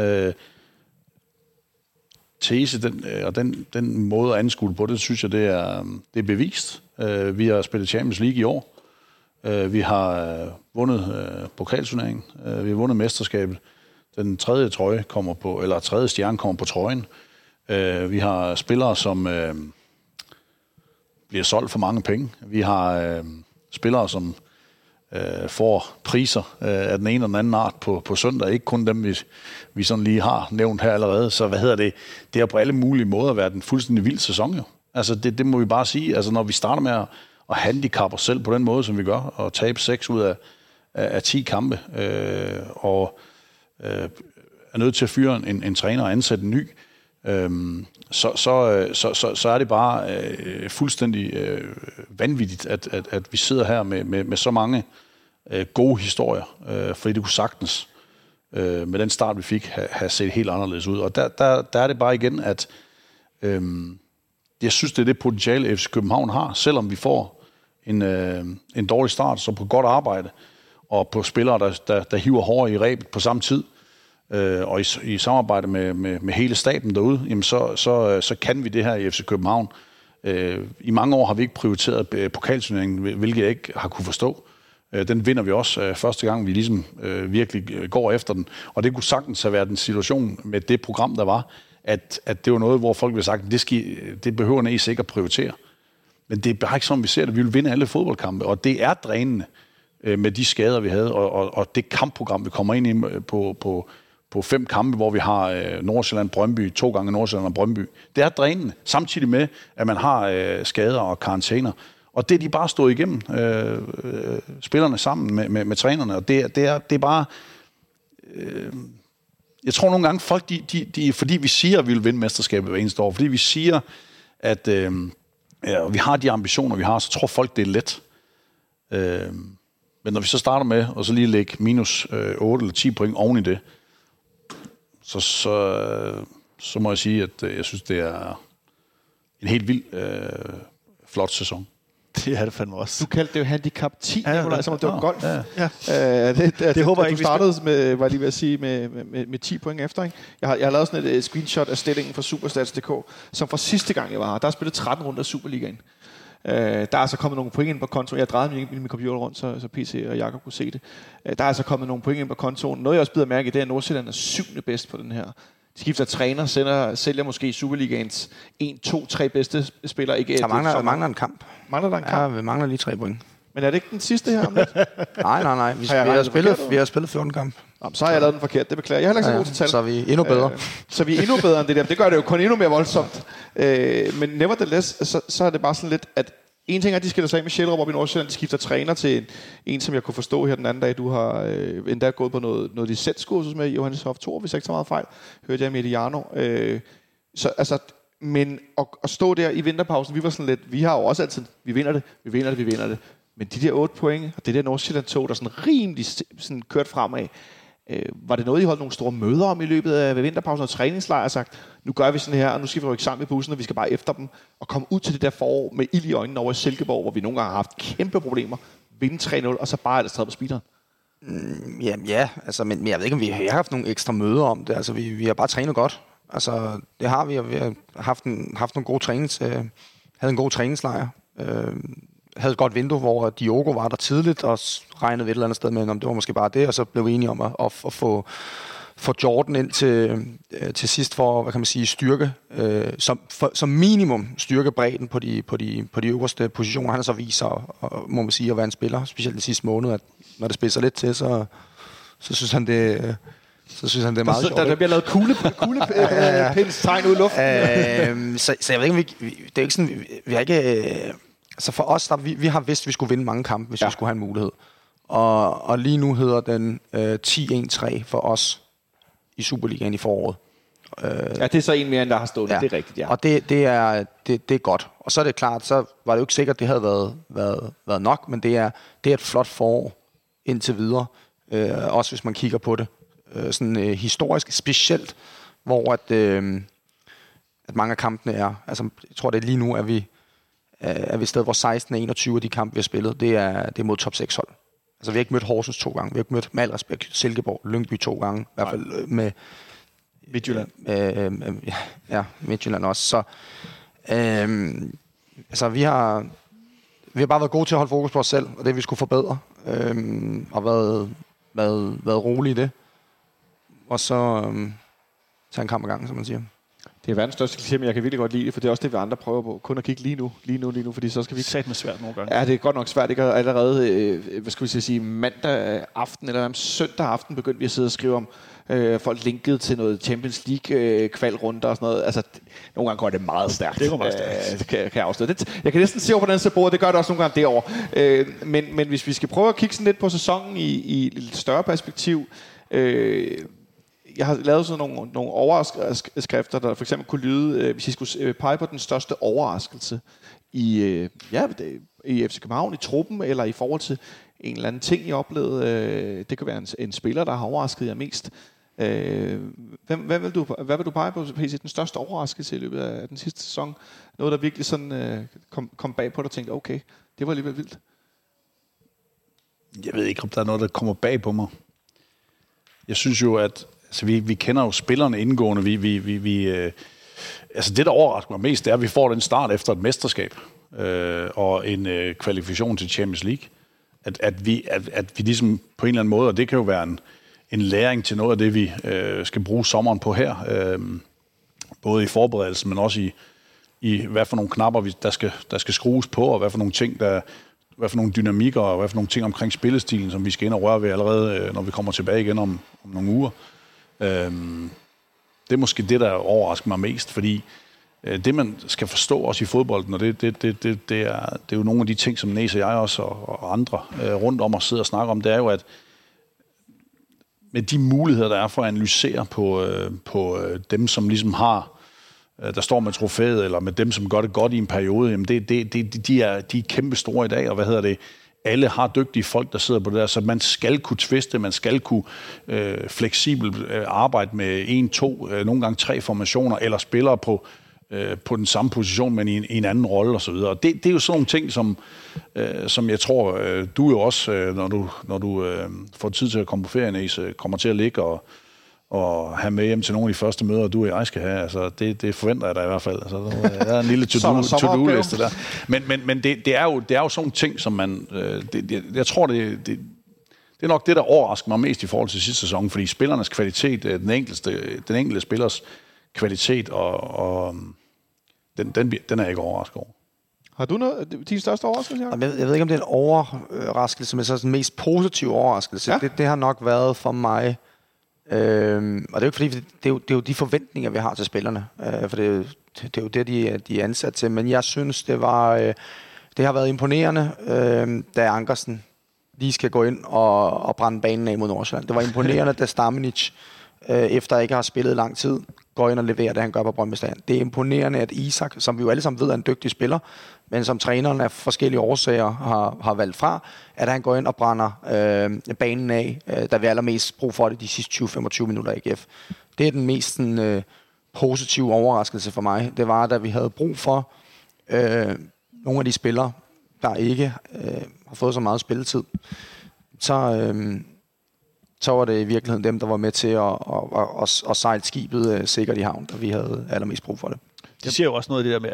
tese, den måde at anskue på, det synes jeg, det er bevist. Vi har spillet Champions League i år. Vi har vundet pokalturneringen. Vi har vundet mesterskabet. Den tredje stjerne kommer på trøjen. Vi har spillere, som bliver solgt for mange penge. Vi har spillere, som får priser af den ene eller den anden art på søndag. Ikke kun dem, vi sådan lige har nævnt her allerede. Så det har på alle mulige måder været en fuldstændig vild sæson jo. Altså det må vi bare sige. Altså når vi starter med at handicappe os selv på den måde, som vi gør, og tabe 6 ud af 10 kampe, og er nødt til at fyre en træner og ansætte en ny, så er det bare fuldstændig vanvittigt, at vi sidder her med så mange gode historier, fordi det kunne sagtens med den start, vi fik, have set helt anderledes ud. Og der er det bare igen, at jeg synes, det er det potentiale, FC København har, selvom vi får en dårlig start, så på godt arbejde, og på spillere, der hiver hårdere i rebet på samme tid, og i samarbejde med hele staben derude, jamen så kan vi det her i FC København. I mange år har vi ikke prioriteret pokalturneringen, hvilket jeg ikke har kunne forstå. Den vinder vi også første gang, vi ligesom virkelig går efter den. Og det kunne sagtens have været en situation med det program, der var, at det var noget, hvor folk ville have sagt, det behøver Næs ikke at prioritere. Men det er bare ikke sådan, vi ser det. Vi vil vinde alle fodboldkampe, og det er drænende med de skader, vi havde, og det kampprogram, vi kommer ind i på 5 kampe, hvor vi har Nordsjælland-Brøndby, 2 gange Nordsjælland og Brøndby. Det er drænende, samtidig med, at man har skader og karantæner. Og det er de bare stået igennem, spillerne sammen med trænerne, og det er bare... jeg tror nogle gange, folk, de fordi vi siger, at vi vil vinde mesterskabet hver eneste år, fordi vi siger, at vi har de ambitioner, vi har, så tror folk, det er let. Men når vi så starter med, og så lige lægge minus 8 eller 10 point oven i det, så må jeg sige, at jeg synes, det er en helt vild flot sæson. Det er det fandme også. Du kaldte det jo handicap 10, som om det var golf. Ja. Det håber jeg ikke, du startede med, var lige ved at sige, med 10 point efter. Ikke? Jeg har lavet sådan et screenshot af stillingen fra Superstats.dk, som fra sidste gang jeg var her, der har spillet 13 runder af Superligaen. Der er altså kommet nogle point ind på kontoen. Jeg drejede min computer rundt, så PC og Jakob kunne se det. Der er altså kommet nogle point ind på kontoen. Noget jeg også bider mærke i, det er, at Nordsjælland er 7. bedst på den her skifter træner, sælger måske Superligaens 1, 2, 3 bedste spillere. Ikke, der mangler en kamp. Mangler der en kamp? Ja, vi mangler lige 3 point. Men er det ikke den sidste her om lidt? Nej. Vi har spillet 14 kamp. Jamen, så har jeg lavet den forkert, det beklager jeg. Jeg er heller ikke så god til tal. Så er vi endnu bedre. Så vi er endnu bedre end det der. Det gør det jo kun endnu mere voldsomt. Men nevertheless, så er det bare sådan lidt, at en ting er, at de skiller sig af med Sjællerup op i Nordsjælland. De skifter træner til en, som jeg kunne forstå her den anden dag. Du har endda gået på noget licenskursus med Johannes Hoff Thor, hvis jeg ikke så meget fejl. Hørte jeg Mediano. Så altså, men at stå der i vinterpausen, vi var sådan lidt, vi har jo også altid, vi vinder det. Men de der 8 point, og det der Nordsjælland-tog, der sådan rimelig sådan kørt fremad, var det noget, I holdt nogle store møder om i løbet af vinterpausen og træningslejr og sagt, nu gør vi sådan her, og nu skal vi rykke sammen i bussen, og vi skal bare efter dem, og komme ud til det der forår med ild i øjnene over i Silkeborg, hvor vi nogle gange har haft kæmpe problemer, vinde 3-0, og så bare er det stadig på speederen. Ja, altså, men jeg ved ikke, om vi har haft nogle ekstra møder om det. Altså, vi har bare trænet godt. Altså, det har vi, og vi har haft nogle gode havde en god træningslejr. Havde et godt vindue, hvor Diogo var der tidligt, og regnede ved et eller andet sted med, om det var måske bare det, og så blev vi enige om at få Jordan ind til sidst for, hvad kan man sige, styrke, som minimum styrke bredden på de øverste positioner. Han har så vist sig, må man sige, at være en spiller, specielt de sidste måned, at når det spidser lidt til, så synes han det er meget sjovt. Der bliver lavet kuglepindstegn ud i luften. Så jeg ved ikke, det er ikke sådan, vi har ikke... Altså for os, vi har vidst, at vi skulle vinde mange kampe, hvis vi skulle have en mulighed. Og lige nu hedder den 10-1-3 for os i Superligaen i foråret. Ja, det er så en mere, end der har stået. Ja. Det er rigtigt, ja. Og det er godt. Og så er det klart, så var det jo ikke sikkert, at det havde været nok, men det er et flot forår indtil videre. Også hvis man kigger på det. Sådan historisk specielt, hvor at mange af kampene er... Altså, jeg tror, det er lige nu, at vi et sted, hvor 16 af 21 af de kampe, vi har spillet, det er mod top 6 hold. Altså, vi har ikke mødt Horsens 2 gange. Vi har ikke mødt, med al respekt, Silkeborg, Lyngby 2 gange. I hvert fald med... Midtjylland. Ja, Midtjylland også. Så, altså, vi har bare været gode til at holde fokus på os selv, og det vi skulle forbedre. Og været rolige i det. Og så tage en kamp ad gangen, som man siger. Det er verdens største kliché, men jeg kan virkelig godt lide det, for det er også det, vi andre prøver på. Kun at kigge lige nu, fordi så skal vi... Sat med svært nogle gange. Ja, det er godt nok svært. Ikke? Allerede, hvad skal vi sige, mandag aften, eller søndag aften, begyndte vi at sidde og skrive om, folk linkede til noget Champions League kvalrunder og sådan noget. Altså, nogle gange går det meget stærkt. Det går meget stærkt. Kan jeg afsløre det. Jeg kan næsten se over på den side bordet, det gør det også nogle gange derovre. Men hvis vi skal prøve at kigge sådan lidt på sæsonen i et lidt større perspektiv, jeg har lavet sådan nogle overskrifter, der for eksempel kunne lyde, hvis I skulle pege på den største overraskelse i FC København, i truppen, eller i forhold til en eller anden ting, I oplevede. Det kan være en spiller, der har overrasket jer mest. Hvad vil du pege på, PC, den største overraskelse i løbet af den sidste sæson? Noget, der virkelig sådan kom bag på dig og tænkte, okay, det var alligevel vildt. Jeg ved ikke, om der er noget, der kommer bag på mig. Jeg synes jo, at altså, vi kender jo spillerne indgående. Altså det, der overrasker mig mest, det er, at vi får den start efter et mesterskab og en kvalifikation til Champions League. At vi ligesom på en eller anden måde, og det kan jo være en læring til noget af det, vi skal bruge sommeren på her, både i forberedelsen, men også i hvad for nogle knapper, der skal skrues på, og hvad for nogle ting, hvad for nogle dynamikker, og hvad for nogle ting omkring spillestilen, som vi skal ind og røre ved allerede, når vi kommer tilbage igen om nogle uger. Det er måske det, der overrasker mig mest, fordi det, man skal forstå også i fodbolden, og det er jo nogle af de ting, som Næs og jeg også og andre rundt om os sidder og snakker om, det er jo, at med de muligheder, der er for at analysere på dem, som ligesom der står med trofæet, eller med dem, som gør det godt i en periode, jamen de er kæmpe store i dag, og alle har dygtige folk, der sidder på det der, så man skal kunne tviste, man skal kunne fleksibelt arbejde med 1, 2, nogle gange 3 formationer, eller spillere på den samme position, men i en anden rolle osv. Og det er jo sådan nogle ting, som jeg tror, du jo også, når du får tid til at komme på ferien, kommer til at ligge og have med hjem til nogle af de første møder, du og jeg skal have. Altså, det forventer jeg da i hvert fald. Altså, der er en lille to-do-liste der. Men det er jo sådan nogle ting, som man... Jeg tror, det det er nok det, der overrasker mig mest i forhold til sidste sæson, fordi spillernes kvalitet, den enkelte spillers kvalitet, og den er jeg ikke overrasket over. Har du din største overraskelse? Jeg ved ikke, om det er en overraskelse, men så den mest positive overraskelse. Ja. Det har nok været for mig, og det er jo ikke fordi, det er jo de forventninger, vi har til spillerne, for det er jo det, de er ansat til, men jeg synes, det har været imponerende, da Ankersen lige skal gå ind og brænde banen af mod Nordsjælland. Det var imponerende, da Stamenic, efter ikke har spillet lang tid, går ind og leverer det, han gør på Brøndby Stadion. Det er imponerende, at Isak, som vi jo alle sammen ved er en dygtig spiller, men som træneren af forskellige årsager har valgt fra, at han går ind og brænder banen af, da vi allermest brug for det de sidste 20-25 minutter i AGF. Det er den mest positive overraskelse for mig. Det var, da vi havde brug for nogle af de spillere, der ikke har fået så meget spilletid, så var det i virkeligheden dem, der var med til at sejle skibet sikkert i havn, da vi havde allermest brug for det. Det siger jo også noget af det der med,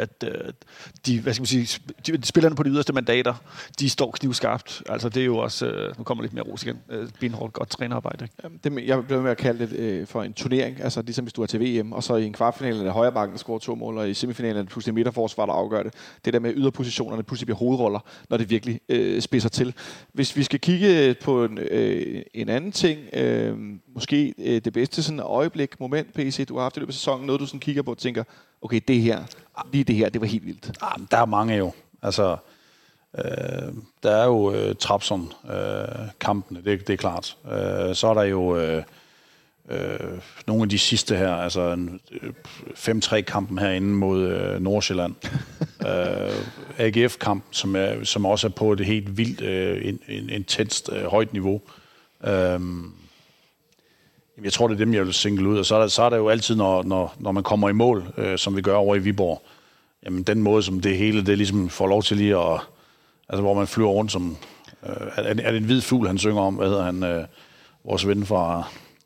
at spillerne på de yderste mandater, de står knivskarpt. Altså det er jo også, nu kommer lidt mere ros igen, benhårdt godt trænerarbejde. Ikke? Jeg blev med at kalde det for en turnering, altså ligesom hvis du er til VM, og så i en kvartfinale er højrebakken, der scorer 2 mål, og i semifinalen er det pludselig midterforsvar, der afgør det. Det der med yderpositionerne pludselig bliver hovedroller, når det virkelig spidser til. Hvis vi skal kigge på en anden ting, måske det bedste sådan øjeblik, moment, PC, du har haft i løbet af sæsonen, noget du sådan kigger på og tænker, okay, det her, det var helt vildt. Der er mange jo. Altså, der er jo Trabzon-kampene, det er klart. Så er der jo nogle af de sidste her, altså 5-3-kampen herinde mod Nordsjælland. AGF-kampen, som også er på et helt vildt, intenst, højt niveau. Jeg tror, det er dem, jeg vil single ud. Og så er der jo altid, når man kommer i mål, som vi gør over i Viborg, jamen den måde, som det hele, det ligesom får lov til lige at... Altså, hvor man flyver rundt som... er det en hvid fugl, han synger om? Hvad hedder han? Vores ven fra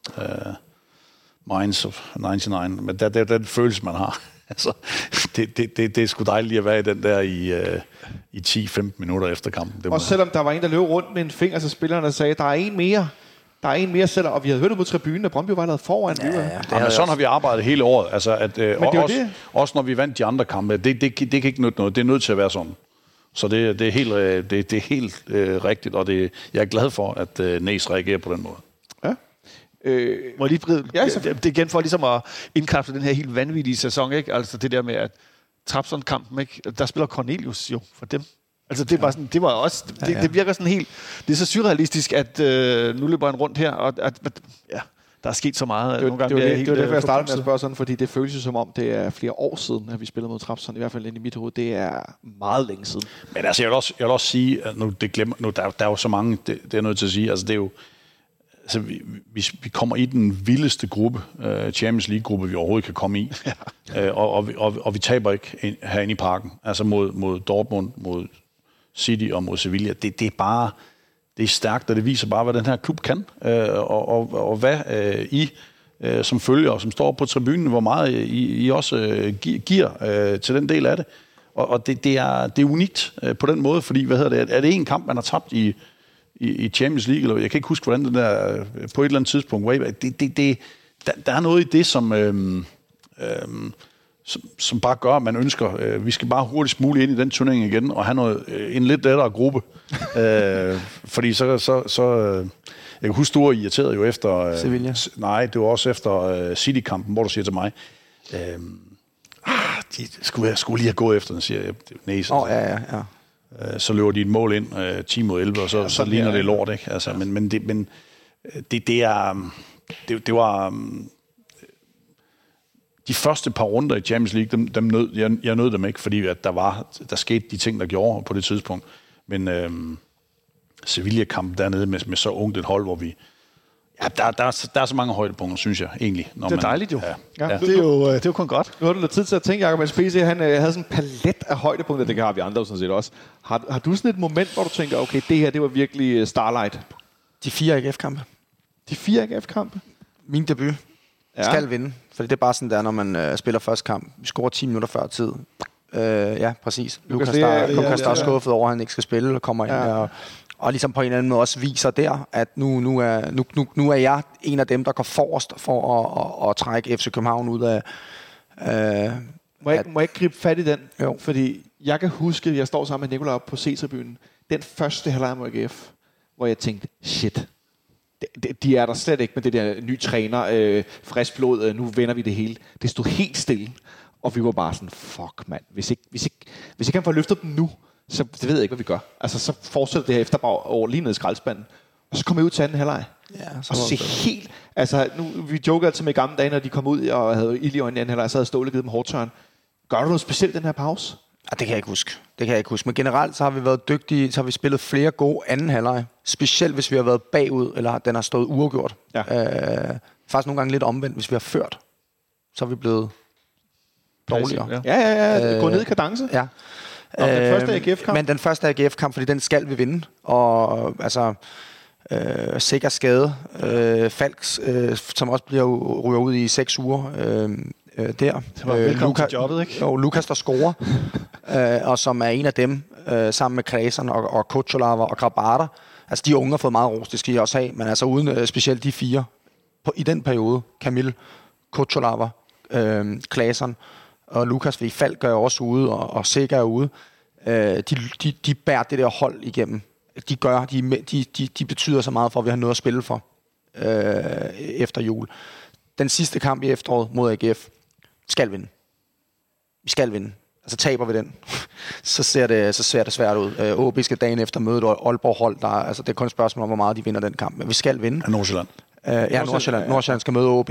Minds of 99. Men det er den følelse, man har. Altså, det er sgu dejligt at være i den der i 10-15 minutter efter kampen. Og selvom der var en, der løb rundt med en finger, så spillerne sagde, der er en mere. Der er en mere selv, og vi havde hørt det på tribunen, at Brøndby var lavet foran. Men sådan har vi arbejdet hele året. Altså, også når vi vandt de andre kampe, det kan ikke nytte noget. Det er nødt til at være sådan. Så det er helt rigtigt, og jeg er glad for, at Næs reagerer på den måde. Ja. Må jeg lige det er igen for ligesom at indkapsle den her helt vanvittige sæson, ikke? Altså det der med, at Trabzon-kampen, ikke? Der spiller Cornelius jo for dem. Altså det var sådan, det var også, det virker sådan helt, det er så surrealistisk, at nu løber han rundt her, og at der er sket så meget. Det var derfor, jeg startede med at spørge sådan, fordi det føles som om, det er flere år siden, at vi spillede mod Trabzon, i hvert fald i mit hoved, det er meget længe siden. Men altså, jeg vil også sige, at der er jo så mange, det er nødt til at sige, altså det er jo, altså vi kommer i den vildeste gruppe, Champions League-gruppe, vi overhovedet kan komme i, og vi taber ikke herinde i parken, altså mod Dortmund, mod City og mod Sevilla. Det er bare, det er stærkt, og det viser bare, hvad den her klub kan, og hvad I som følger, og som står på tribunen, hvor meget I også giver til den del af det. Og det er unikt på den måde, fordi, er det en kamp, man har tabt i Champions League, eller jeg kan ikke huske, hvordan den der på et eller andet tidspunkt var. Der er noget i det, som bare gør, at man ønsker, vi skal bare hurtigst muligt ind i den turnering igen, og have en lidt lettere gruppe. Fordi så jeg kan huske, du var irriteret jo efter... Sevilla. Nej, det var også efter City-kampen, hvor du siger til mig, de skulle lige have gået efter den, siger jeg. Næs, ja. Så løber de et mål ind 10 mod 11, og så ligner det lort, ikke? Altså, men det var... De første par runder i Champions League, jeg nød dem ikke, fordi at der skete de ting, der gjorde på det tidspunkt. Men Sevilla-kampen dernede med så ungt et hold, hvor vi... Ja, der er så mange højdepunkter, synes jeg egentlig. Det er dejligt jo. Ja. Det er jo kun godt. Nu har du lidt tid til at tænke, Jacob, mens PC han havde sådan en palet af højdepunkter, det har vi andre sådan set også. Har du sådan et moment, hvor du tænker, okay, det her, det var virkelig starlight? De 4 AGF-kampe. De 4 AGF-kampe? Min debut skal vinde, for det er bare sådan der, når man spiller første kamp. Vi scorer 10 minutter før tid. Ja, præcis. Lukas der er skuffet over, at han ikke skal spille, og kommer ind og ligesom på en eller anden måde også viser der, at nu er jeg en af dem, der går forrest for at trække FC København ud af... Må jeg ikke gribe fat i den? Jo. Fordi jeg kan huske, at jeg står sammen med Nicolai op på C-tribunen. Den første halvleg mod AGF, hvor jeg tænkte, shit, de er der slet ikke med det der nye træner, frisk blod, nu vender vi det hele. Det stod helt stille, og vi var bare sådan, fuck mand, hvis ikke han får løftet dem nu, så det ved jeg ikke, hvad vi gør. Altså, så fortsætter det her efterbrag over lige ned i skraldespanden. Og så kommer jeg ud til anden halvleg. Ja, og se helt... Altså, vi joker altid med i gamle dage, når de kom ud og havde ild i øjnene i anden halvleg, så havde Ståle givet dem hårdtørn. Gør du noget specielt den her pause? Ja, det kan jeg ikke huske. Men generelt så har vi været dygtige, så har vi spillet flere gode anden halvleg. Specielt hvis vi har været bagud, eller den har stået uafgjort. Ja. Faktisk nogle gange lidt omvendt, hvis vi har ført. Så er vi blevet dårligere. Ja. Gå ned i kadence. Ja. Den første AGF-kamp? Men den første AGF-kamp, fordi den skal vi vinde. Og altså... sikker skade. Falks, som også ryger ud i 6 uger. Der. Velkommen til jobbet, ikke? Og Lukas, der scorer. Og som er en af dem, sammen med Klaasen og Kutsulava og Grabara. Altså, de unge har fået meget ros, det skal I også have. Men altså, uden specielt de 4 i den periode. Kamil, Kutsulava, Klaasen og Lukas, fordi Falk er også ude, og Sikker er ude. De bærer det der hold igennem. De betyder så meget for, at vi har noget at spille for efter jul. Den sidste kamp i efteråret mod AGF skal vinde. Vi skal vinde. Altså taber vi den, så ser det svært ud. OB skal dagen efter møde et Aalborg-hold. Altså, det er kun et spørgsmål om, hvor meget de vinder den kamp. Men vi skal vinde. Ja, Nordsjælland. Nordsjælland skal møde OB.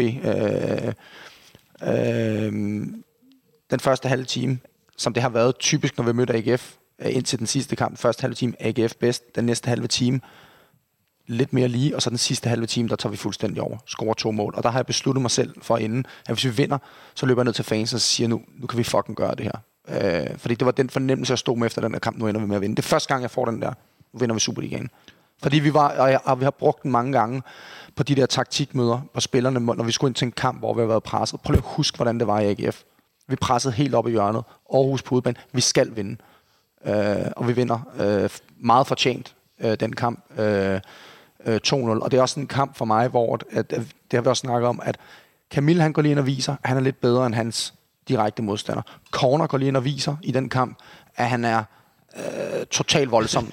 Den første halve time, som det har været typisk, når vi mødte AGF, indtil den sidste kamp, første halve time, AGF bedst, den næste halve time, lidt mere lige, og så den sidste halve time, der tager vi fuldstændig over, scorer 2 mål. Og der har jeg besluttet mig selv for inden, at hvis vi vinder, så løber jeg ned til fans og siger, nu kan vi fucking gøre det her. Fordi det var den fornemmelse, jeg stod med efter den her kamp, nu ender vi med at vinde. Det er første gang, jeg får den der, nu vinder vi Superligaen. Fordi vi har brugt den mange gange på de der taktikmøder på spillerne, når vi skulle ind til en kamp, hvor vi har været presset. Prøv lige at huske, hvordan det var i AGF. Vi pressede helt op i hjørnet. Aarhus på udbanen. Vi skal vinde. Og vi vinder meget fortjent den kamp 2-0. Og det er også en kamp for mig, hvor det har vi også snakket om, at Kamil, han går lige ind og viser, at han er lidt bedre end hans direkte modstander. Corner går lige ind og viser i den kamp, at han er totalt voldsom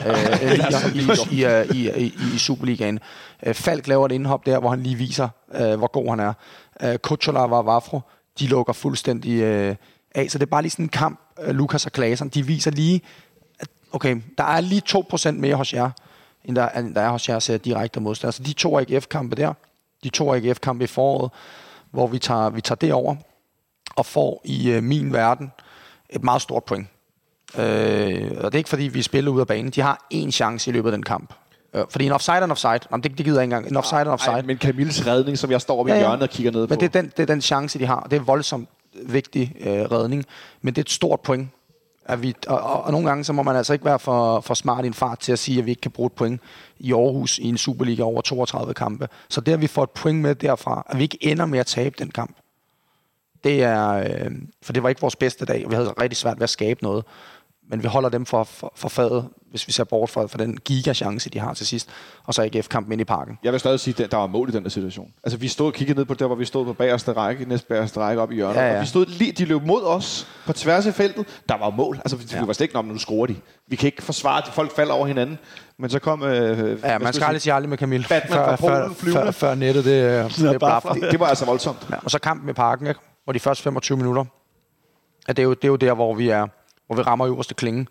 i Superligaen. Falk laver et indhop der, hvor han lige viser, hvor god han er. Kutsulava og Vafro, de lukker fuldstændig af. Så det er bare lige sådan en kamp, Lukas og Klaasen, de viser lige, at okay, der er lige 2% mere hos jer, end der er hos jeres direkte modstander. Så de 2 AGF-kampe der, de 2 AGF-kampe i foråret, hvor vi tager det over, og får i min verden et meget stort point. Og det er ikke fordi, vi spiller ud af banen. De har 1 chance i løbet af den kamp. Fordi en offside er en offside. Jamen, det gider jeg ikke engang. En offside er en offside. Men Kamils redning, som jeg står oppe i hjørnet og kigger ned på. Men det er den chance, de har. Det er voldsomt vigtig redning. Men det er et stort point. Og nogle gange, så må man altså ikke være for smart i en fart til at sige, at vi ikke kan bruge et point i Aarhus i en Superliga over 32 kampe. Så det, at vi får et point med derfra, at vi ikke ender med at tabe den kamp, det er... for det var ikke vores bedste dag, og vi havde rigtig svært ved at skabe noget. Men vi holder dem for fadet, hvis vi ser bort for den gigachance, de har til sidst. Og så AGF-kampen ind i parken. Jeg vil stadig sige, at der var mål i den der situation. Altså, vi stod og kiggede ned på der, hvor vi stod på bagerste række, næstbagerste række op i hjørnet. Ja. Og vi stod lige, de løb mod os på tværs af feltet. Der var mål. Altså, vi var slet ikke, når nu scorer de. Vi kan ikke forsvare, at folk falder over hinanden. Men så kom... man skal aldrig sige aldrig med Kamil. Før nettet, det var altså voldsomt. Ja, og så kampen i parken, ikke? Hvor de første 25 minutter, at det er jo der, hvor vi rammer øverste klinge,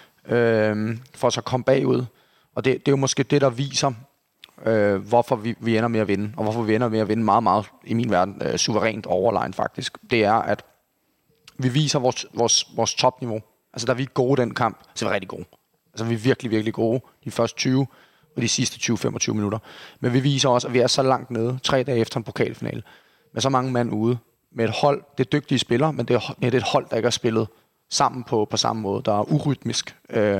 for så at komme bagud. Og det er jo måske det, der viser, hvorfor vi ender med at vinde, og hvorfor vi ender med at vinde meget, meget, i min verden, suverænt overline faktisk. Det er, at vi viser vores topniveau. Altså, der er vi gode den kamp, så er vi rigtig gode. Altså, vi er virkelig, virkelig gode de første 20 og de sidste 20-25 minutter. Men vi viser også, at vi er så langt nede, 3 dage efter en pokalfinale, med så mange mand ude, med et hold, det er dygtige spillere, men det er et hold, der ikke har spillet sammen på samme måde, der er urytmisk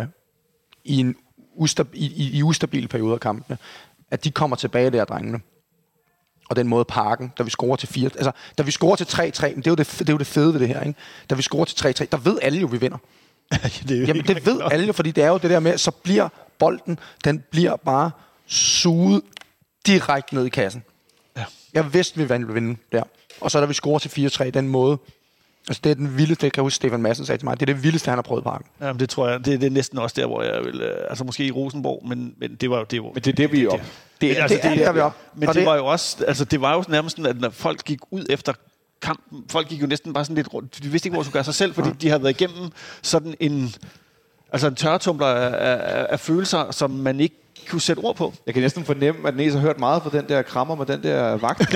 i en ustabile periode af kampene, at de kommer tilbage der, drengene. Og den måde parken, da vi scorer til 4, altså da vi scorer til 3-3, men det er jo det fede ved det her, ikke? Da vi scorer til 3-3, der ved alle jo, vi vinder. Jamen det ved alle jo, fordi det er jo det der med, så bliver bolden, den bliver bare suget direkte ned i kassen. Ja. Jeg vidste, vi ville vinde der. Og så da vi scorer til 4-3, den måde. Altså, det er den vildeste, jeg kan huske, Stefan Madsen sagde til mig. Det er det vildeste, han har prøvet i Parken. Jamen, det tror jeg. Det er næsten også der, hvor jeg vil... Altså, måske i Rosenborg, men det var jo... Men det er det, vi er op. Det er vi op. Men det var jo også... Altså, det var jo nærmest sådan, at når folk gik ud efter kampen, folk gik jo næsten bare sådan lidt rundt. De vidste ikke, hvor de skulle gøre sig selv, fordi de havde været igennem sådan en tørretumbler af følelser, som man ikke kunne sætte ord på. Jeg kan næsten fornemme, at Næs har hørt meget fra den der krammer med den der vagt.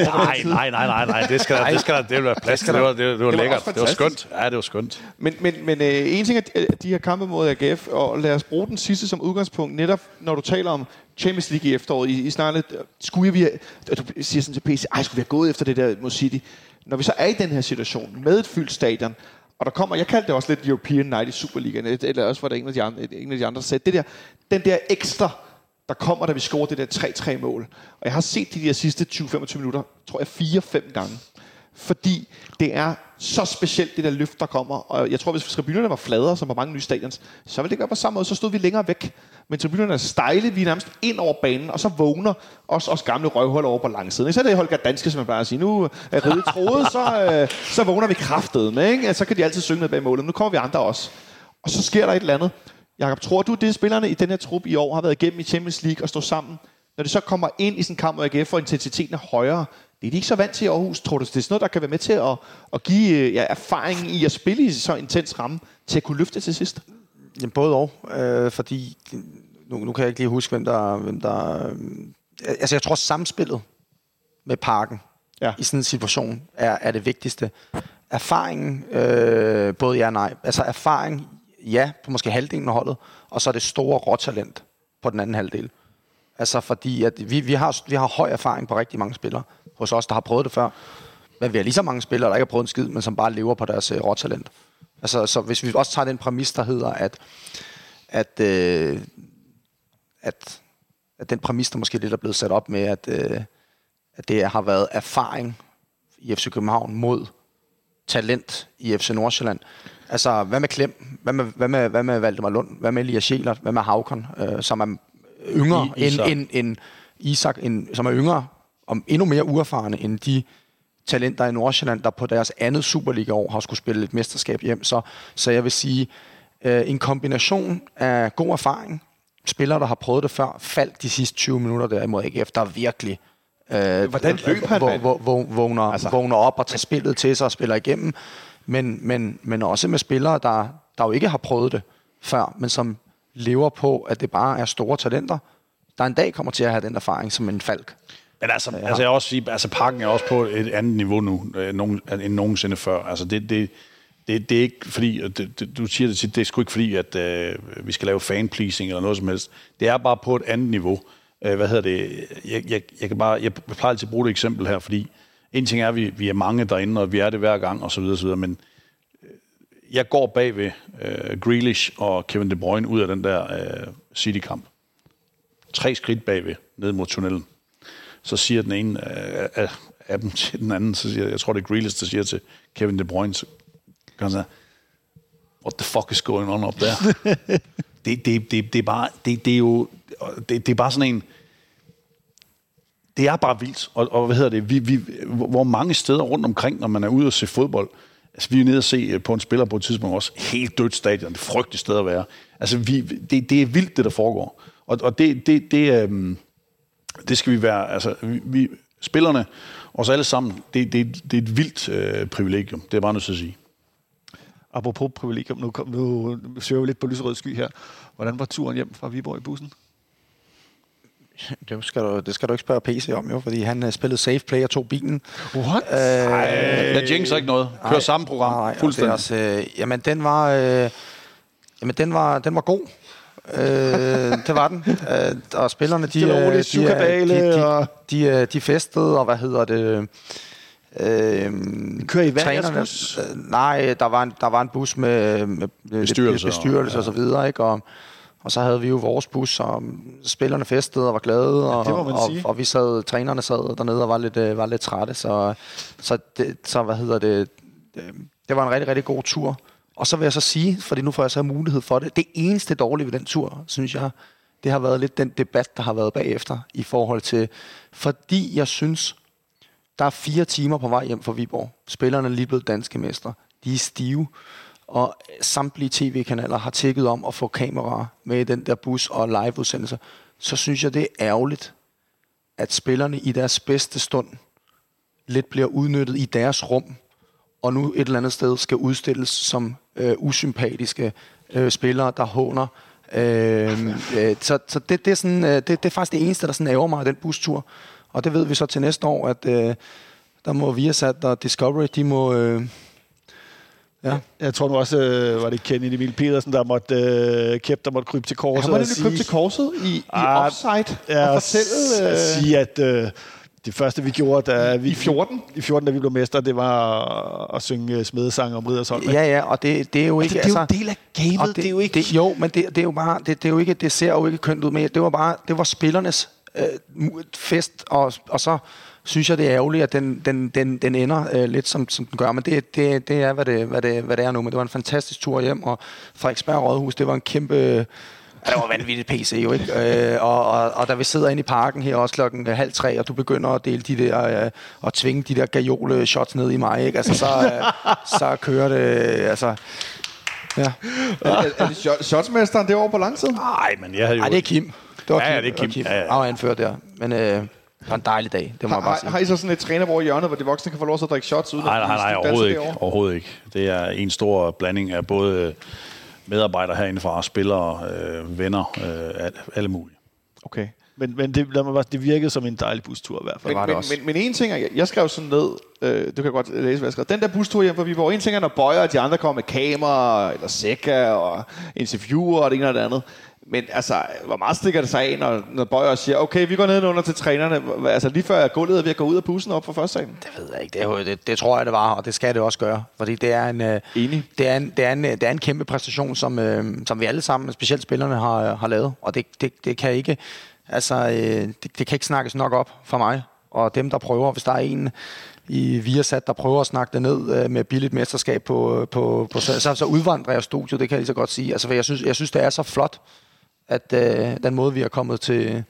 Nej. Det vil være plads. Det var lækkert. Det var skønt. Ja, det var skønt. Men en ting er de her kampe mod AGF, og lad os bruge den sidste som udgangspunkt, netop når du taler om Champions League i efteråret. I snart skulle vi du siger sådan til PC, skulle vi have gået efter det der mod City. Når vi så er i den her situation med et fyldt stadion, og der kommer, jeg kaldte det også lidt European Night i Superligaen, eller også var det en af de andre, der sagde, den der ekstra, der kommer, da vi scorer det der 3-3-mål. Og jeg har set de der sidste 20-25 minutter, tror jeg 4-5 gange. Fordi det er så specielt, det der løft, der kommer. Og jeg tror, hvis tribunerne var fladere, som var mange nye stadions, så ville det gøre på samme måde. Så stod vi længere væk. Men tribunerne er stejle, vi er nærmest ind over banen, og så vågner os gamle røvhuller over på langsiden. Så er det Holger Danske, som man bare siger, nu er ridet troet, så vågner vi kraftet med, ikke? Så kan de altid synge ned bag målet. Nu kommer vi andre også. Og så sker der et eller andet. Jakob, tror du, det spillerne i den her trup i år har været igennem i Champions League og stå sammen? Når de så kommer ind i sådan en kamp mod AGF, og intensiteten er højere, det er de ikke så vant til i Aarhus. Tror du, det er sådan noget, der kan være med til at give erfaring i at spille i så intens ramme, til at kunne løfte til sidst? Jamen, både og. Fordi, nu kan jeg ikke lige huske, hvem der altså, jeg tror, samspillet med Parken i sådan en situation er det vigtigste. Erfaringen, både ja og nej. Altså erfaring, ja, på måske halvdelen af holdet, og så er det store råtalent på den anden halvdel. Altså fordi, at vi har høj erfaring på rigtig mange spillere hos os, der har prøvet det før. Men vi har lige så mange spillere, der ikke har prøvet en skid, men som bare lever på deres råtalent. Altså, så hvis vi også tager den præmis, der hedder, at den præmis, der måske lidt er blevet sat op med, at det har været erfaring i FC København mod talent i FC Nordsjælland. Altså, hvad med Klem? Hvad med Valdemar Lund? Hvad med Elias Schäler? Hvad med Haukon, som er yngre end Isak, som er yngre og endnu mere uerfarne end de talenter i Nordsjælland, der på deres andet Superliga-år har skulle spille et mesterskab hjem. Så jeg vil sige, en kombination af god erfaring, spillere, der har prøvet det før, faldt de sidste 20 minutter derimod AGF, der virkelig hvordan løb han, vågner op og tager spillet til sig og spiller igennem. Men også med spillere, der jo ikke har prøvet det før, men som lever på, at det bare er store talenter, der en dag kommer til at have den erfaring som en Falk. Men altså jeg også sige, altså Parken er også på et andet niveau nu, end nogensinde før. Altså det er ikke fordi, du siger det tit, det er sgu ikke fordi, at vi skal lave fan-pleasing eller noget som helst. Det er bare på et andet niveau. Jeg plejer altid at bruge det eksempel her, fordi en ting er, at vi er mange derinde, og vi er det hver gang, og så videre, men jeg går bagved Grealish og Kevin De Bruyne ud af den der City-kamp. 3 skridt bagved, ned mod tunnelen. Så siger den ene af dem til den anden, så siger, jeg tror det er Grealish, der siger til Kevin De Bruyne, så kan han sige, what the fuck is going on up there? det er bare sådan en, det er bare vildt, og hvad hedder det, hvor mange steder rundt omkring, når man er ude og se fodbold, altså vi er nede og se på en spiller på et tidspunkt også, helt dødt stadion, det er frygteligt sted at være. Altså det er vildt, det der foregår. Og det skal vi være, altså vi spillerne, os alle sammen, det er et vildt privilegium, det er bare nødt til at sige. Apropos privilegium, nu søger vi lidt på lyserød sky her. Hvordan var turen hjem fra Viborg i bussen? Det skal du ikke spørge PC om, jo, fordi han spillede safe play og tog bilen. What? Jeg jinxer ikke noget. Kører samme program. Fuldstændig. Også, jamen, den var god. Det var den. Og spillerne, de festede, og hvad hedder det... kører I hver bus? Nej, der var en bus med bestyrelse og så videre, ikke? Og så havde vi jo vores bus, og spillerne festede og var glade, og vi trænerne sad dernede og var lidt trætte, så hvad hedder det, det var en rigtig, rigtig god tur. Og så vil jeg så sige, fordi nu får jeg så mulighed for det, det eneste dårlige ved den tur, synes jeg, det har været lidt den debat, der har været bagefter i forhold til, fordi jeg synes, der er 4 timer på vej hjem fra Viborg. Spillerne er lige blevet danske mestre. De er stive, og samtlige tv-kanaler har tækket om at få kameraer med i den der bus og live-udsendelser. Så synes jeg, det er ærgerligt, at spillerne i deres bedste stund lidt bliver udnyttet i deres rum, og nu et eller andet sted skal udstilles som usympatiske spillere, der håner. Så det er sådan, det er faktisk det eneste, der sådan ærger mig af den bustur. Og det ved vi så til næste år, at der må Viasat og Discovery, de må... Ja. Jeg tror nu også, var det Kenny Emil Petersen, der måtte krybe til korset. Han var nemlig krybe til korset i offside og fortælle... sige, at det første, vi gjorde, da vi... I 14? I 14, da vi blev mestre, det var at synge smedesang om Riddersholm. Ja, og det er jo ikke... Det er jo en del af gamet, det er jo ikke... Men det er jo bare... Det er jo ikke... Det ser jo ikke kønt ud med. Det var spillernes fest, og så synes jeg, det er ærgerligt, at den ender lidt som den gør. Men det er, hvad det er nu. Men det var en fantastisk tur hjem, og Frederiksberg Rådhus, det var en kæmpe... Det var vanvittigt PC jo, ikke? Og da vi sidder inde i parken her også 2:30, og du begynder at dele de der, og tvinge de der gajole-shots ned i mig, ikke? Altså, så kører det, altså... Ja. Er det shotsmesteren derovre på langsiden? Nej, men jeg havde jo... Nej, det er Kim. Det var det er Kim. Ja. Han var anført der. Men det var en dejlig dag, det må jeg bare sige. Har I så sådan et træner, hvor i hjørnet, hvor de voksne kan få lov til at drikke shots uden? Nej, overhovedet ikke. Det er en stor blanding af både medarbejdere herindefra, spillere, venner, alle mulige. Okay. Men det virkede som en dejlig bustur i hvert fald. Men en ting er, jeg skrev sådan ned, du kan godt læse, hvad jeg skrev. Den der bustur hjem fra Viborg, en ting er, når Bøjer og de andre kommer med kamera, eller sækker, og interviewer, og det ene og det andet. Men altså, hvor meget stikker det sig af, når Bøjer siger, okay, vi går ned under til trænerne, altså lige før gulvet er ved at gå ud af bussen op for første sagen? Det ved jeg ikke. Det tror jeg, det var, og det skal det også gøre. Fordi det er det er en kæmpe præstation, som vi alle sammen, specielt spillerne, har lavet. Og det kan ikke... Altså, det kan ikke snakkes nok op for mig. Og dem, der prøver, hvis der er en i Viasat, der prøver at snakke det ned med billigt mesterskab så udvandrer jeg studiet, det kan jeg lige så godt sige. Altså, jeg synes, det er så flot, at den måde, vi er kommet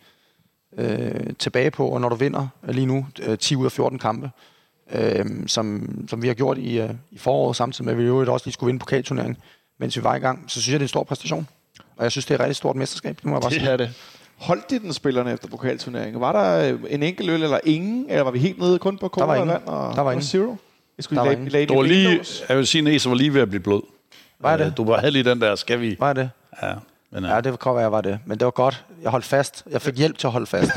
tilbage på, og når du vinder lige nu 10 ud af 14 kampe, som vi har gjort i foråret, samtidig med, at vi jo også lige skulle vinde pokalturneringen, mens vi var i gang, så synes jeg, det er en stor præstation. Og jeg synes, det er et rigtig stort mesterskab. Det må jeg bare sige. Det er det. Holdt de den spillerne efter pokalturneringen? Var der en enkelt øl eller ingen? Eller var vi helt nede kun på cola og vand og zero? Du var lige, jeg vil sige, Næs var lige ved at blive blød. Var det? Du havde lige den der, skal vi... Var det? Ja. Ja, det kan være, jeg var det. Men det var godt. Jeg holdt fast. Jeg fik hjælp til at holde fast.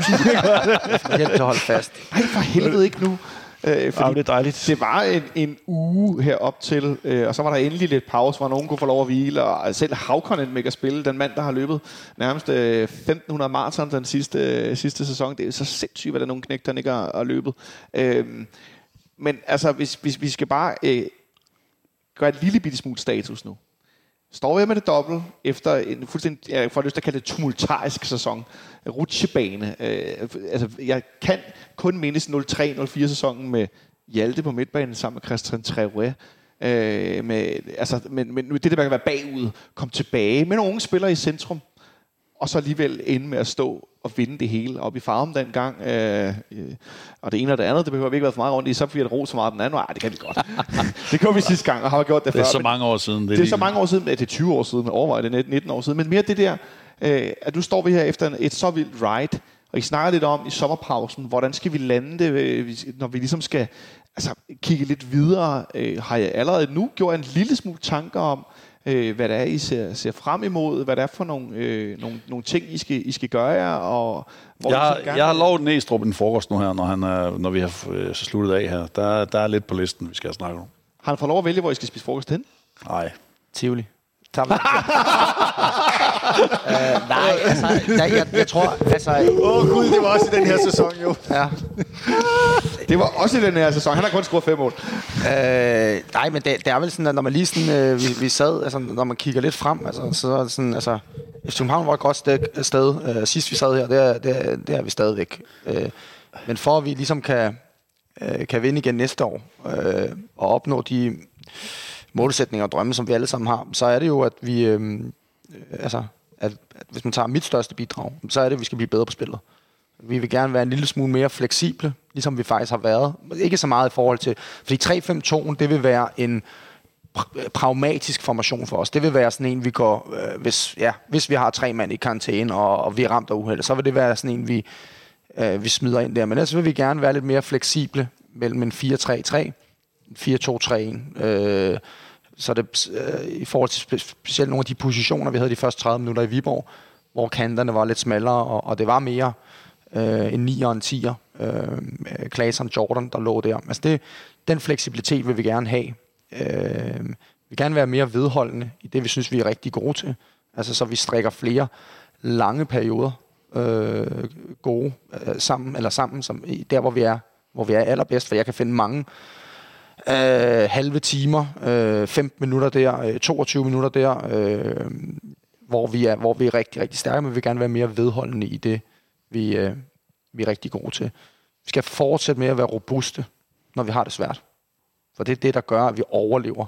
Ej, for helvede ikke nu. Fordi det er dejligt. Det var en uge herop til, og så var der endelig lidt pause, hvor nogen kunne få lov at hvile, og selv Havkonen med at spille, den mand, der har løbet nærmest 1500 maraton den sidste sæson. Det er så sindssygt, hvad der er nogle knæk, der ikke har løbet. Men altså, hvis vi skal bare gøre et lille bitte smule status nu. Står jeg med det dobbelt efter en fuldstændig, jeg får lyst til at kalde det tumultarisk sæson. Rutsjebane. Altså, jeg kan kun mindes 03-04 sæsonen med Hjalte på midtbanen sammen med Christian Traoré. Men det der kan være bagud, kom tilbage med nogle unge spillere i centrum, og så alligevel ende med at stå og vinde det hele op i Farum dengang. Og det ene og det andet, det behøver vi ikke være for meget rundt i, så bliver det ro så meget den anden. Nej, det kan vi godt. Det gjorde vi sidste gang, og har gjort det før. Det er så mange år siden. Det er så mange år siden, det er 20 år siden, overvej det 19 år siden, men mere det der, at du står vi her efter et så vildt ride, og I snakker lidt om i sommerpausen, hvordan skal vi lande det, når vi ligesom skal kigge lidt videre. Har jeg allerede nu gjort en lille smule tanker om, hvad det er, I ser frem imod, hvad det er for nogle ting, I skal gøre jer, og hvor jeg har lovet Næstrup en frokost nu her, når vi har sluttet af her. Der er lidt på listen, vi skal snakke om. Har han fået lov at vælge, hvor I skal spise frokost hen? Nej. Tivoli. Nej, altså, jeg tror, altså... Gud, det var også i den her sæson, jo. Ja. Det var også i den her sæson. Han har kun scoret 5 mål. Nej, men det er vel sådan, at når man lige sådan, vi sad, altså, når man kigger lidt frem, altså, så er det sådan, altså... København var et godt sted. Sidst vi sad her, det er vi stadigvæk. Men for at vi ligesom kan vinde igen næste år, og opnå de målsætninger og drømme, som vi alle sammen har, så er det jo, at vi at hvis man tager mit største bidrag, så er det, at vi skal blive bedre på spillet. Vi vil gerne være en lille smule mere fleksible, ligesom vi faktisk har været. Ikke så meget i forhold til... Fordi 3-5-2, det vil være en pragmatisk formation for os. Det vil være sådan en, vi går... hvis vi har 3 mand i karantæne, og vi er ramt af uheld, så vil det være sådan en, vi smider ind der. Men ellers vil vi gerne være lidt mere fleksible mellem en 4-3-3, 4-2-3-1. Så det i forhold til specielt nogle af de positioner, vi havde de første 30 minutter i Viborg, hvor kanterne var lidt smallere, og det var mere en 9'er og en 10'er. Claesson, Jordan, der lå der. Altså den fleksibilitet vil vi gerne have. Vi vil gerne være mere vedholdende i det, vi synes, vi er rigtig gode til. Altså så vi strikker flere lange perioder gode sammen, som der, hvor vi er allerbedst, for jeg kan finde mange halve timer, 15 minutter der, 22 minutter der, hvor vi er rigtig, rigtig stærke, men vi vil gerne være mere vedholdende i det, vi er rigtig gode til. Vi skal fortsætte med at være robuste, når vi har det svært. For det er det, der gør, at vi overlever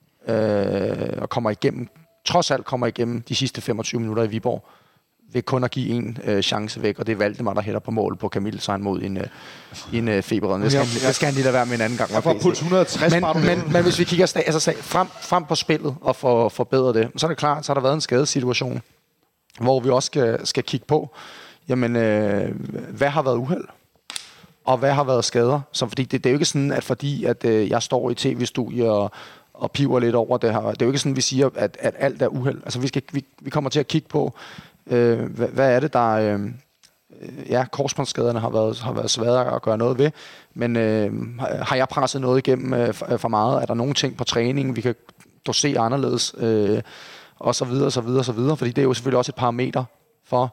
og trods alt kommer igennem de sidste 25 minutter i Viborg, ved kun at give en chance væk, og det er Valdemar, der hælder på mål på Camille Sein mod en feberrød. Det skal han lige lade være med en anden gang. Jeg får puls 160 men hvis vi kigger frem på spillet og får forbedret det, så er det klart, så har der været en skadesituation, hvor vi også skal kigge på, jamen, hvad har været uheld? Og hvad har været skader? Så fordi det er jo ikke sådan, at fordi at jeg står i tv-studie og piver lidt over det her, det er jo ikke sådan, vi siger, at alt er uheld. Altså vi kommer til at kigge på, hvad er det, der... korsbåndsskaderne har været svære at gøre noget ved, men har jeg presset noget igennem for meget? Er der nogle ting på træningen, vi kan dosere anderledes? Og så videre, så videre, så videre, fordi det er jo selvfølgelig også et parameter for...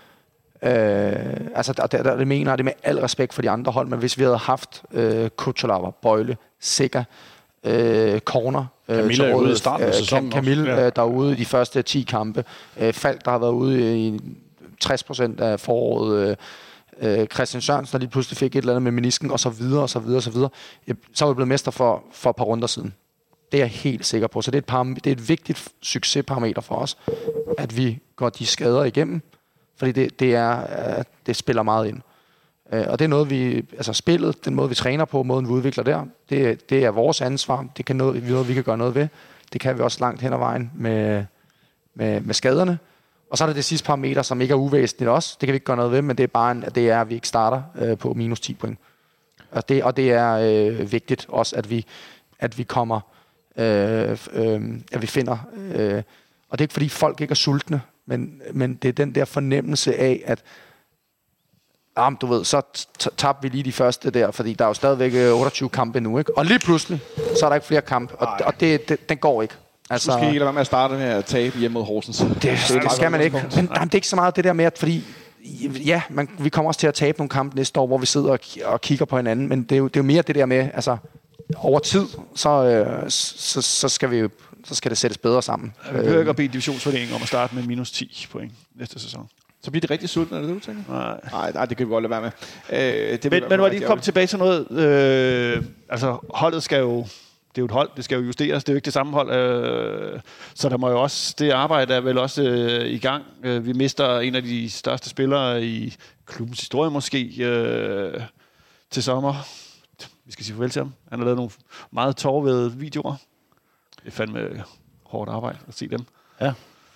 det mener jeg det med al respekt for de andre hold, men hvis vi havde haft Kuchelava, Bøjle, Sikker, Corner, Camille er ude i starten af sæsonen. Camille derude i de første 10 kampe. Falk, der har været ude i 60% af foråret. Christian Sørensen, der lige pludselig fik et eller andet med menisken, og så videre, og så videre, og så videre. Så er vi blevet mester for et par runder siden. Det er jeg helt sikker på. Så det er et vigtigt succesparameter for os, at vi går de skader igennem, fordi det spiller meget ind. Og det er noget, spillet, den måde, vi træner på, måden, vi udvikler der, det er vores ansvar. Det kan noget, vi kan gøre noget ved. Det kan vi også langt hen ad vejen med skaderne. Og så er der det sidste parameter, som ikke er uvæsentligt også. Det kan vi ikke gøre noget ved, men det er bare, at vi ikke starter på minus 10 point. Og det er vigtigt også, at vi kommer, at vi finder... og det er ikke, fordi folk ikke er sultne, men det er den der fornemmelse af, at du ved, så tabte vi lige de første der, fordi der er jo stadigvæk 28 kampe nu, ikke? Og lige pludselig, så er der ikke flere kampe, og den går ikke. Altså, du skal ikke lade være med at starte med at tabe hjemme mod Horsens. Det skal man ikke. Men det er ikke så meget det der med, at fordi... Ja, vi kommer også til at tabe nogle kampe næste år, hvor vi sidder og kigger på hinanden, men det er jo mere det der med, altså over tid, så skal det sættes bedre sammen. Vi behøver ikke at bede divisionsfordelingen om at starte med minus 10 point næste sæson. Så bliver det rigtig sulten, er det du tænker? Nej, det kan vi godt lade være med. Men hvor lige komme tilbage til noget, holdet skal jo... Det er jo et hold, det skal jo justeres, det er jo ikke det samme hold, så der må jo også, det arbejde er vel også i gang. Vi mister en af de største spillere i klubbens historie måske til sommer. Vi skal sige farvel til ham. Han har lavet nogle meget tårvede videoer. Det er fandme hårdt arbejde at se dem. Ja.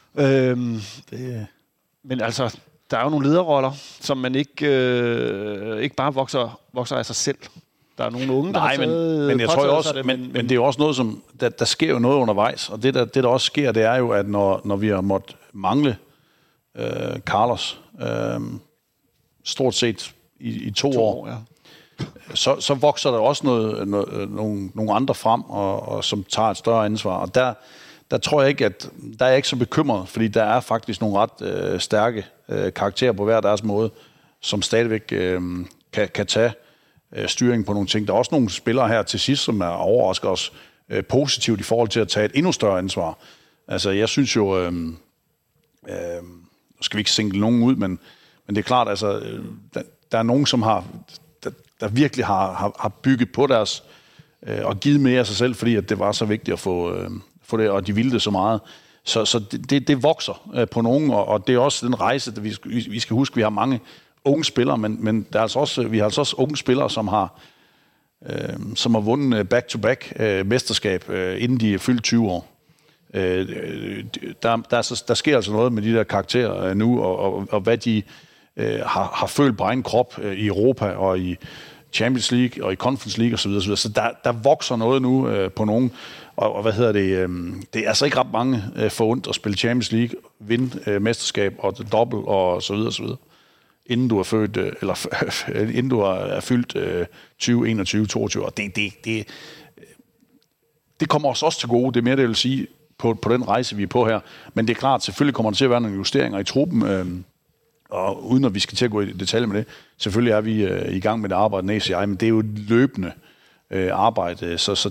Men altså, der er jo nogle lederroller, som man ikke bare vokser af sig selv. Der er nogle unge, der har men jeg tror jo også, men det er jo også noget, som der sker jo noget undervejs, og det der også sker, det er jo, at når vi har måttet mangle Carlos stort set i 2 år, ja. så vokser der også nogle andre frem, og som tager et større ansvar. Og der tror jeg ikke, at der er jeg ikke så bekymret, fordi der er faktisk nogle ret stærke karakterer på hver deres måde, som stadigvæk kan tage styring på nogle ting. Der er også nogle spillere her til sidst, som er overrasket os positivt i forhold til at tage et endnu større ansvar. Altså, jeg synes jo, nu skal vi ikke single nogen ud, men det er klart, altså, der er nogen, som der virkelig har bygget på deres og givet mere af sig selv, fordi at det var så vigtigt at få det, og de ville det så meget. Så det vokser på nogen, og det er også den rejse, at vi skal huske, at vi har mange unge spillere, men der er altså også, vi har altså også unge spillere, som har vundet back-to-back mesterskab, inden de er fyldt 20 år. Der sker altså noget med de der karakterer nu, og hvad de har følt på egen krop i Europa og i Champions League og i Conference League osv. Så der vokser noget nu på nogen. Og det er altså ikke ret mange forundt at spille Champions League, vinde mesterskab og dobbelt og så videre, så videre, inden du er født, inden du er fyldt 20, 21, 22. Og det kommer os også til gode. Det er mere, det vil sige, på den rejse, vi er på her. Men det er klart, selvfølgelig kommer der til at være nogle justeringer i truppen, og uden at vi skal til at gå i detaljer med det, selvfølgelig er vi i gang med det arbejde med ACI, men det er jo et løbende arbejde, så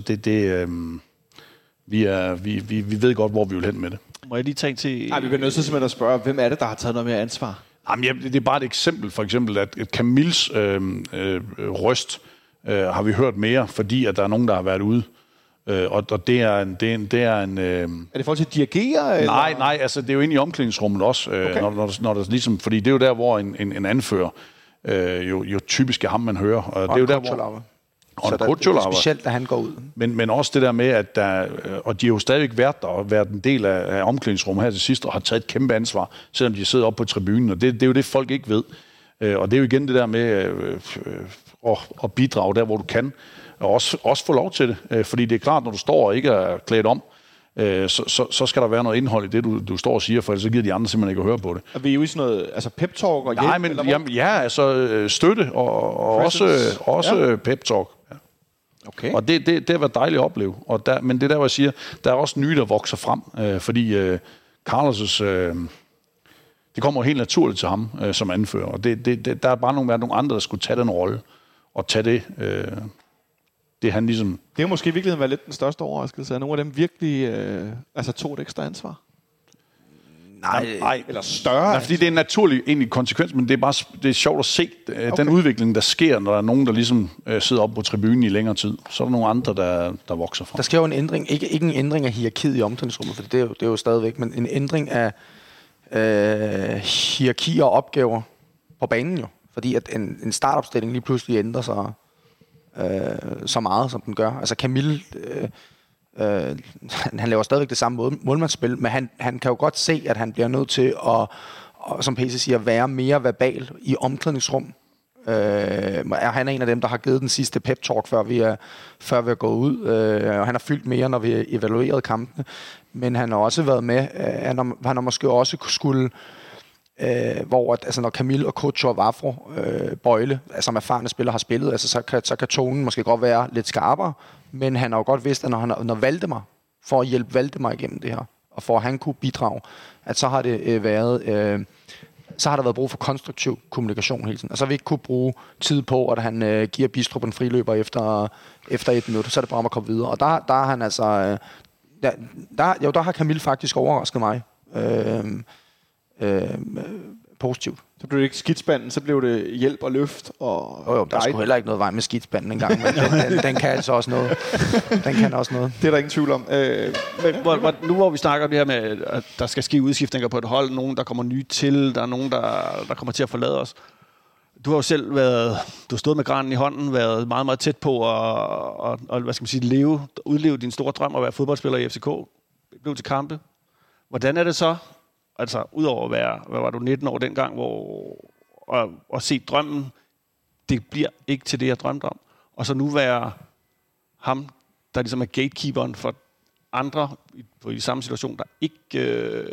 vi ved godt, hvor vi vil hen med det. Må jeg lige tage til... Nej, vi bliver nødt til simpelthen at spørge, hvem er det, der har taget noget mere ansvar? Jamen, det er bare et eksempel, for eksempel, at Camilles røst har vi hørt mere, fordi at der er nogen, der har været ude. Og det er en... Er det i forhold til at dirigere? Eller? Nej, altså det er jo inde i omklædningsrummet også, okay. når der ligesom, fordi det er jo der, hvor en anfører jo typisk er ham, man hører. Og det er jo der, hvor... Så det er specielt, da han går ud. Men også det der med, at og de har jo stadigvæk været der og været en del af omklædningsrummet her til sidst, og har taget et kæmpe ansvar, selvom de sidder oppe på tribunen, og det er jo det, folk ikke ved. Og det er jo igen det der med at bidrage der, hvor du kan, og også få lov til det. Fordi det er klart, når du står og ikke er klædt om, så skal der være noget indhold i det, du står og siger, for ellers så giver de andre simpelthen ikke at høre på det. Er vi jo i sådan noget pep-talk og hjælp? Nej, men altså støtte og også pep-talk. Ja. Okay. Og det har været dejligt at opleve. Men det er der, hvor jeg siger, der er også nye, der vokser frem, fordi Carlos' det kommer helt naturligt til ham som anfører. Og der er bare nogle andre, der skulle tage den rolle og tage det... Det han ligesom... Det er måske i virkeligheden været lidt den største overraskelse, at nogle af dem virkelig tog et ekstra ansvar. Nej. Eller større. Nej, fordi det er en naturlig egentlig konsekvens, men det er sjovt at se den udvikling, der sker, når der er nogen, der ligesom sidder oppe på tribunen i længere tid. Så er der nogle andre, der vokser fra. Der sker jo en ændring, ikke en ændring af hierarkiet i omklædningsrummet, for det er jo stadigvæk, men en ændring af hierarki og opgaver på banen jo. Fordi at en startopstilling lige pludselig ændrer sig så meget, som den gør. Altså Camille, han laver stadigvæk det samme målmandsspil, men han kan jo godt se, at han bliver nødt til at som PC siger, være mere verbal i omklædningsrum. Han er en af dem, der har givet den sidste pep-talk, før vi er gået ud. Og han har fyldt mere, når vi har evalueret kampene. Men han har også været med. Han har måske også skulle... hvor når Camille og Couture og Wafro Bøjle, som erfarne spillere har spillet, så kan tonen måske godt være lidt skarpere, men han har jo godt vidst, at når Valdemar, for at hjælpe Valdemar igennem det her, og for at han kunne bidrage, at så har det så har der været brug for konstruktiv kommunikation hele tiden. Og så har vi ikke kunne bruge tid på, at han giver Bistrup en friløber efter 1 minut, så er det bare om at komme videre. Og der har han altså... Der har Camille faktisk overrasket mig. Positivt. Så blev det ikke skidspanden, så blev det hjælp og løft og der skulle heller ikke noget vej med skidspanden engang, men den kan altså også noget. Den kan også noget. Det er der ingen tvivl om. Men nu hvor vi snakker om det her med, at der skal ske udskiftninger på et hold, nogen der kommer nye til, der er nogen der kommer til at forlade os. Du har jo selv du har stået med granen i hånden, været meget, meget tæt på at hvad skal man sige, udleve din store drøm at være fodboldspiller i FCK. Blev til kampe. Hvordan er det så? Altså, udover at være, hvad var du, 19 år dengang, og se drømmen, det bliver ikke til det, jeg drømte om. Og så nu være ham, der ligesom er gatekeeperen for andre i de samme situation, der ikke...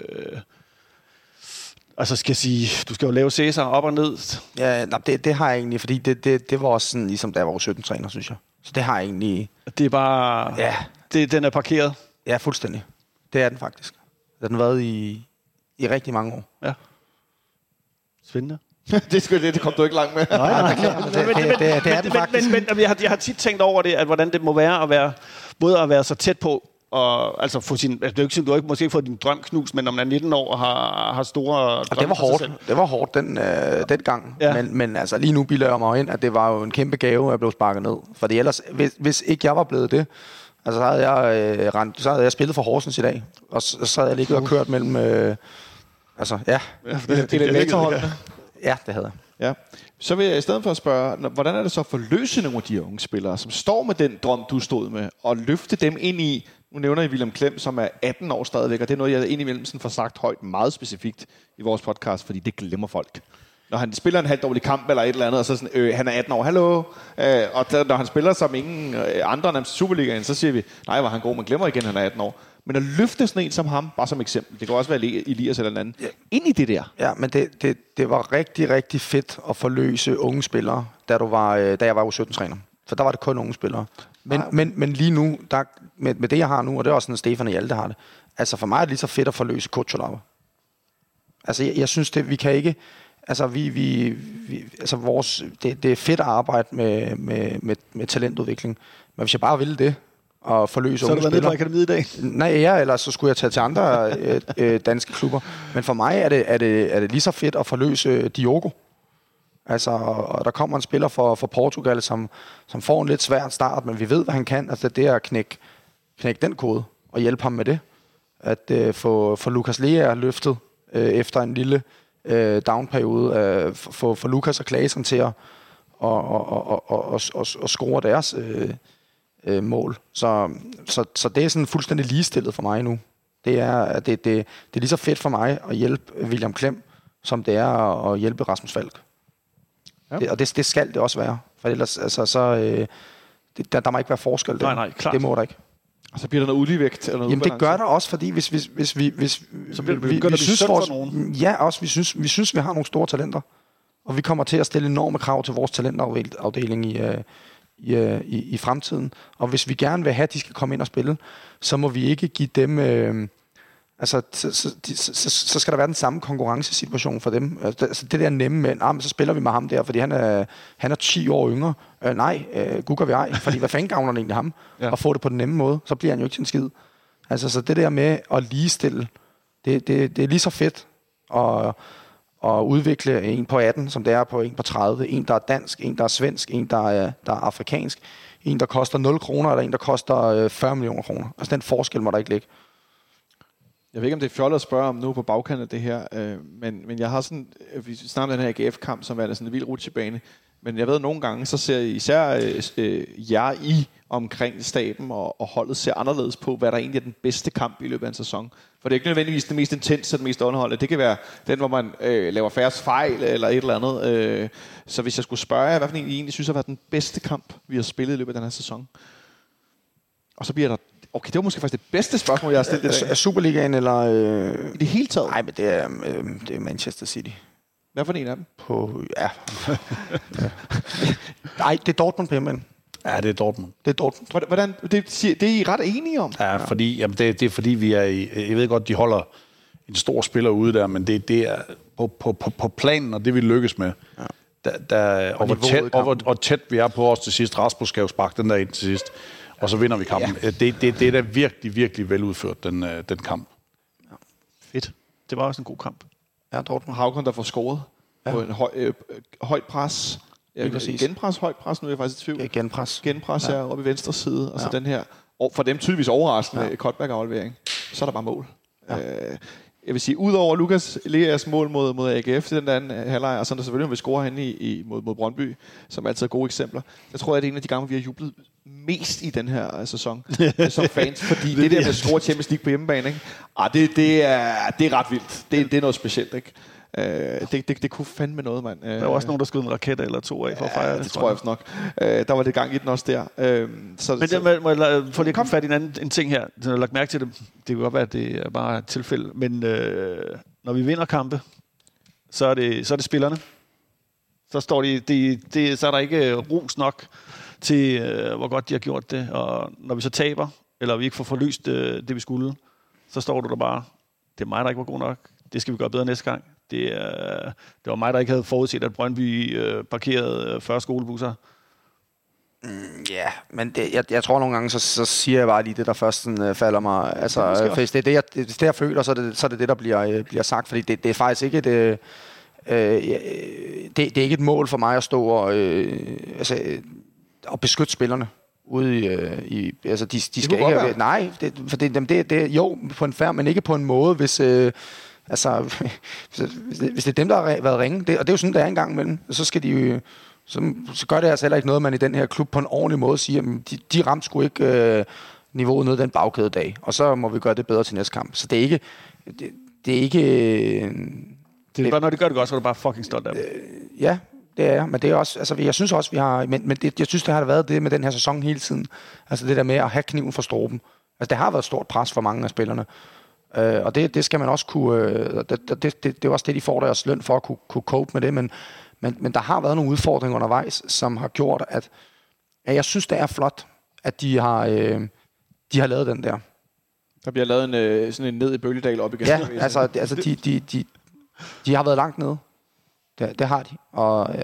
skal sige, du skal jo lave Cæsar op og ned. Ja, det har jeg egentlig, fordi det var også sådan, ligesom da jeg var 17-træner, synes jeg. Så det har jeg egentlig... Det er bare... Ja. Den er parkeret. Ja, fuldstændig. Det er den faktisk. Den har været i rigtig mange år. Ja. Spændende. det kom du ikke langt med. Nej. Det er den faktisk. Men jeg har tit tænkt over det, at hvordan det må være både at være så tæt på, og altså få sin... Altså, det er jo ikke, måske fået din drøm knust, men når man er 19 år og har store drømme for sig selv. Det var hårdt den gang. Ja. Men altså, lige nu bilder jeg mig ind, at det var jo en kæmpe gave, at jeg blev sparket ned. Fordi ellers, hvis ikke jeg var blevet det, Altså, så havde jeg spillet for Horsens i dag, og så havde jeg ligget og kørt mellem... altså, ja. Det er lektorholdene. Ja, det havde jeg. Ja. Så vil jeg i stedet for at spørge, hvordan er det så at forløse nogle af de her unge spillere, som står med den drøm, du stod med, og løfte dem ind i, nu nævner I William Klem, som er 18 år stadigvæk, og det er noget, jeg indimellem får sagt højt meget specifikt i vores podcast, fordi det glemmer folk. Når han spiller en halvdårlig kamp eller et eller andet, og så sådan, han er 18 år, hallo. Og når han spiller som ingen andre nærmest Superligaen, så siger vi, nej, var han god, man glemmer igen, han er 18 år. Men at løfte sådan en som ham, bare som eksempel, det kan også være Elias eller en anden, ind i det der. Ja, men det var rigtig, rigtig fedt at forløse unge spillere, da jeg var U17-træner. For der var det kun unge spillere. Men lige nu, med det jeg har nu, og det er også sådan, Stefan og Hjalte har det, altså for mig er det lige så fedt at forløse Kutsulava. Altså jeg synes, vi kan ikke... Altså, det er fedt at arbejde med talentudvikling. Men hvis jeg bare ville det, og forløse unge spillere... Så har du været nede på akademiet i dag? Nej, ja, eller så skulle jeg tage til andre danske klubber. Men for mig er det lige så fedt at forløse Diogo. Altså, og der kommer en spiller for Portugal, som får en lidt svær start, men vi ved, hvad han kan. Altså, det er at knække den kode, og hjælpe ham med det. At få Lukas Lea løftet efter en lille... downperiode for Lukas og Klaasen til at score deres mål. Så det er sådan fuldstændig ligestillet for mig nu. Det er lige så fedt for mig at hjælpe William Klem, som det er at hjælpe Rasmus Falk. Ja. Og det skal det også være. For ellers der må ikke være forskel der. Nej, klart. Det må der ikke. Og så bliver der noget uligevægt eller noget. Jamen det gør der også, fordi hvis vi synes vores, ja, også vi synes vi har nogle store talenter, og vi kommer til at stille enorme krav til vores talentafdeling i fremtiden. Og hvis vi gerne vil have, at de skal komme ind og spille, så må vi ikke give dem så skal der være den samme konkurrencesituation for dem. Altså det der nemme med, så spiller vi med ham der, fordi han er 10 år yngre. Gukker vi ej, fordi hvad fanden gavner det egentlig ham? Ja. Og få det på den nemme måde, så bliver han jo ikke til en skid. Altså så det der med at ligestille, det er lige så fedt at udvikle en på 18, som det er på en på 30. En, der er dansk, en, der er svensk, en, der er afrikansk. En, der koster 0 kroner, eller en, der koster 40 millioner kroner. Altså den forskel må der ikke ligge. Jeg ved ikke, om det er fjollet at spørge om nu på bagkanten af det her, men jeg har sådan, vi snakker om den her AGF-kamp, som er sådan en vild rutsjebane, men jeg ved, at nogle gange, så ser især jer omkring staben og holdet ser anderledes på, hvad der egentlig er den bedste kamp i løbet af en sæson. For det er ikke nødvendigvis det mest intense og det mest underholdende. Det kan være den, hvor man laver færrest fejl eller et eller andet. Så hvis jeg skulle spørge jer, hvad for en I egentlig synes har været den bedste kamp, vi har spillet i løbet af den her sæson? Og så bliver der... Okay, det var måske faktisk det bedste spørgsmål, jeg har stillet i dag. Er Superligaen eller... I det hele taget? Nej, men det er Manchester City. Hvad for en af dem? Ja. Nej, det er Dortmund på hjemmebane. Ja, det er Dortmund. Det er Dortmund. Hvordan, det er I ret enige om? Ja, fordi det er fordi, vi er i... Jeg ved godt, de holder en stor spiller ude der, men det er på planen, og det vi lykkes med. Ja. Og tæt vi er på os til sidst. Rasmus skal jo sparke den der ind til sidst. Og så vinder vi kampen. Ja. Det er da virkelig, virkelig veludført, den kamp. Ja. Fedt. Det var også en god kamp. Ja, Dortmund Haugen, der får scoret på en højt pres. Genpres, højt pres, nu er jeg faktisk i tvivl. Ja, genpres. Genpres er oppe i venstre side, og så den her, og for dem tydeligvis overraskende Kotberg-aflevering. Så er der bare mål. Ja. Jeg vil sige, udover Lukas Leas mål mod AGF til den anden halvleg, og sådan der selvfølgelig vil score henne mod Brøndby, som altid er gode eksempler. Jeg tror, at det er en af de gange, vi har jublet mest i den her sæson som fans, fordi det der med at score Champions League på hjemmebane, ikke? Det er ret vildt. Det er noget specielt, ikke? Det kunne fandme noget, mand. Der var også nogen, der skød en raket eller to af for at fejre det. tror jeg nok. Der var det gang i den også der. Men må jeg få lige at komme fat i en ting her. Jeg har lagt mærke til det. Det kan godt være, at det er bare et tilfælde. Men når vi vinder kampe, så er det spillerne. Så står så er der ikke ros nok til, hvor godt de har gjort det. Og når vi så taber, eller vi ikke får forløst det, vi skulle, så står du der bare, det er mig, der ikke var god nok. Det skal vi gøre bedre næste gang. Det var mig, der ikke havde forudset, at Brøndby parkerede 40 skolebusser. Ja, men jeg tror nogle gange, så siger jeg bare lige det, der først falder mig. Altså, hvis det er det, jeg føler, så er det det, der bliver sagt. Fordi det er faktisk ikke det er ikke et mål for mig at stå og beskytte spillerne. ude i altså de skal ikke have, nej, for det jo på en færd, men ikke på en måde, hvis altså hvis det er dem, der har været ringe, og det er jo sådan, der er en gang imellem, så skal de jo så gør det altså heller ikke noget, man i den her klub på en ordentlig måde siger, at de ramte sgu ikke niveauet ned den bagkædedag, og så må vi gøre det bedre til næste kamp. Så det er ikke det er ikke bare, når de gør det godt, så er det bare fucking stolt af dem. Ja, det er, men det er også, altså jeg synes også, vi har, men jeg synes, det har været det med den her sæson hele tiden. Altså det der med at have kniven for struben. Altså det har været stort pres for mange af spillerne. Og det skal man også kunne, det er også det, de får deres løn for at kunne cope med det, men der har været nogle udfordringer undervejs, som har gjort, at jeg synes, det er flot, at de har lavet den der. Der bliver lavet sådan en ned i Bølgedal op igen. Ja, altså de har været langt nede. Det har de. Og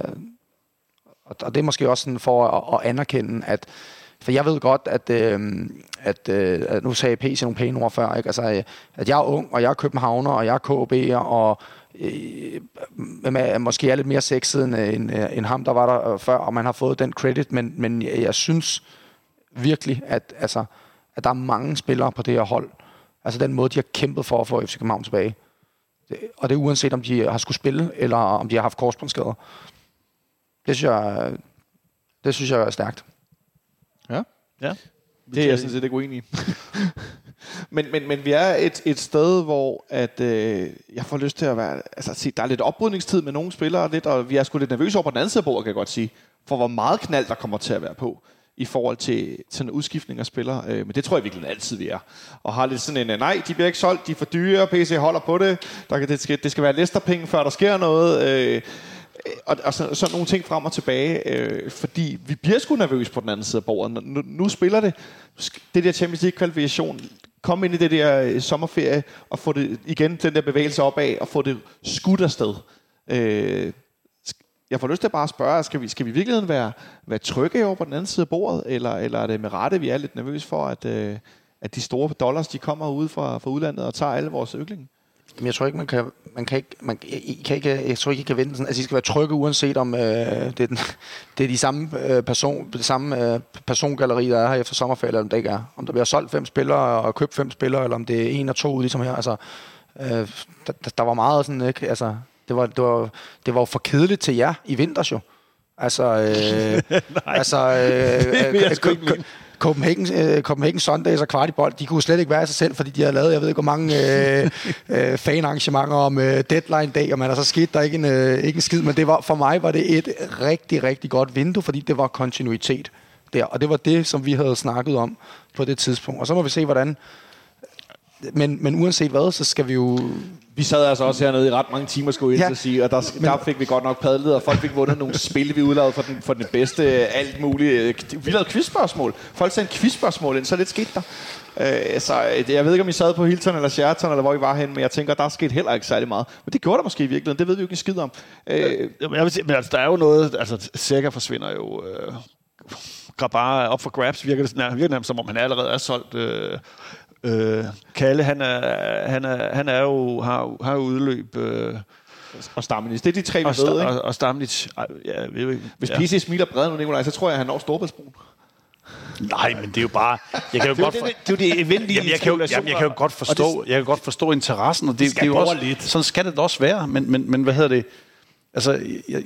det er måske også sådan for at anerkende, at for jeg ved godt, at nu sagde PC nogle pæne ord før, ikke? Altså, at jeg er ung, og jeg er københavner, og jeg er KB'er, og måske er lidt mere sexet end ham, der var der før, og man har fået den credit, men jeg synes virkelig, at der er mange spillere på det her hold. Altså den måde, de har kæmpet for at få FC København tilbage. Og det er uanset, om de har skulle spille, eller om de har haft korsbåndsskader. Det synes jeg er stærkt. Ja. Det er jeg sådan set ikke uenig i. men vi er et sted, hvor at, jeg får lyst til at være... Altså, se, der er lidt oprydningstid med nogle spillere, lidt, og vi er sgu lidt nervøse over på den anden side af bordet, kan jeg godt sige. For hvor meget knald, der kommer til at være på i forhold til sådan en udskiftning af spillere. Men det tror jeg virkelig altid, vi er. Og har lidt sådan en, nej, de bliver ikke solgt, de er for dyre, PC holder på det. Det skal være Leicester-penge, før der sker noget. Og sådan nogle ting frem og tilbage. Fordi vi bliver sgu nervøse på den anden side af bordet. Nu spiller det der Champions League-kvalifikation. Kom ind i det der sommerferie og få det igen, den der bevægelse opad, og få det skudt afsted. Jeg får lyst til bare at spørge, skal vi i virkeligheden være trygge over på den anden side af bordet, eller er det med rette, vi er lidt nervøse for, at de store dollars, de kommer ud fra udlandet og tager alle vores økling? Men jeg tror ikke, jeg tror ikke, I kan vente sådan. Altså, I skal være trygge, uanset om det er de samme persongalleri, der er her efter sommerferie, eller om det ikke er. Om der bliver solgt 5 spillere og købt 5 spillere, eller om det er 1 og 2 ligesom her. Altså, der var meget sådan, ikke? Altså, det var for kedeligt til jer i vinters jo. Copenhagen Sundays og Kvartibold, de kunne slet ikke være af sig selv, fordi de har lavet, jeg ved ikke hvor mange fanarrangementer om deadline-dag, og man så skete der ikke en skid, men for mig var det et rigtig, rigtig godt vindue, fordi det var kontinuitet der, og det var det, som vi havde snakket om på det tidspunkt, og så må vi se, hvordan. Men uanset hvad, så skal vi jo... Vi sad altså også hernede i ret mange timer, skulle jeg sige, og der fik vi godt nok padlet, og folk fik vundet nogle spil, vi udlavede for den bedste, alt muligt. Vi lavede quizspørgsmål. Folk sendte quizspørgsmål ind, så lidt skete der. Så jeg ved ikke, om I sad på Hilton eller Sheraton, eller hvor I var henne, men jeg tænker, der skete heller ikke særlig meget. Men det gjorde der måske i virkeligheden, det ved vi jo ikke en skid om. Jeg vil sige, men altså, der er jo noget, altså Sækker forsvinder jo... Grabar op for grabs, virker det nærmest, som om han allerede er solgt... Kalle, han er jo har jo udløb og Stamnic. Det er de tre, vi ved, ikke? Og Stamnic, ja, ved ikke. Hvis PC smiler bredt nu, Nikolaj, så tror jeg, han når Storebæltsbroen. Nej, men det er jo bare... Jeg kan jo godt... Det er jo det eventlige. Jeg kan jo godt forstå interessen, og det er jo også lidt. Sådan skal det også være, men hvad hedder det? Altså,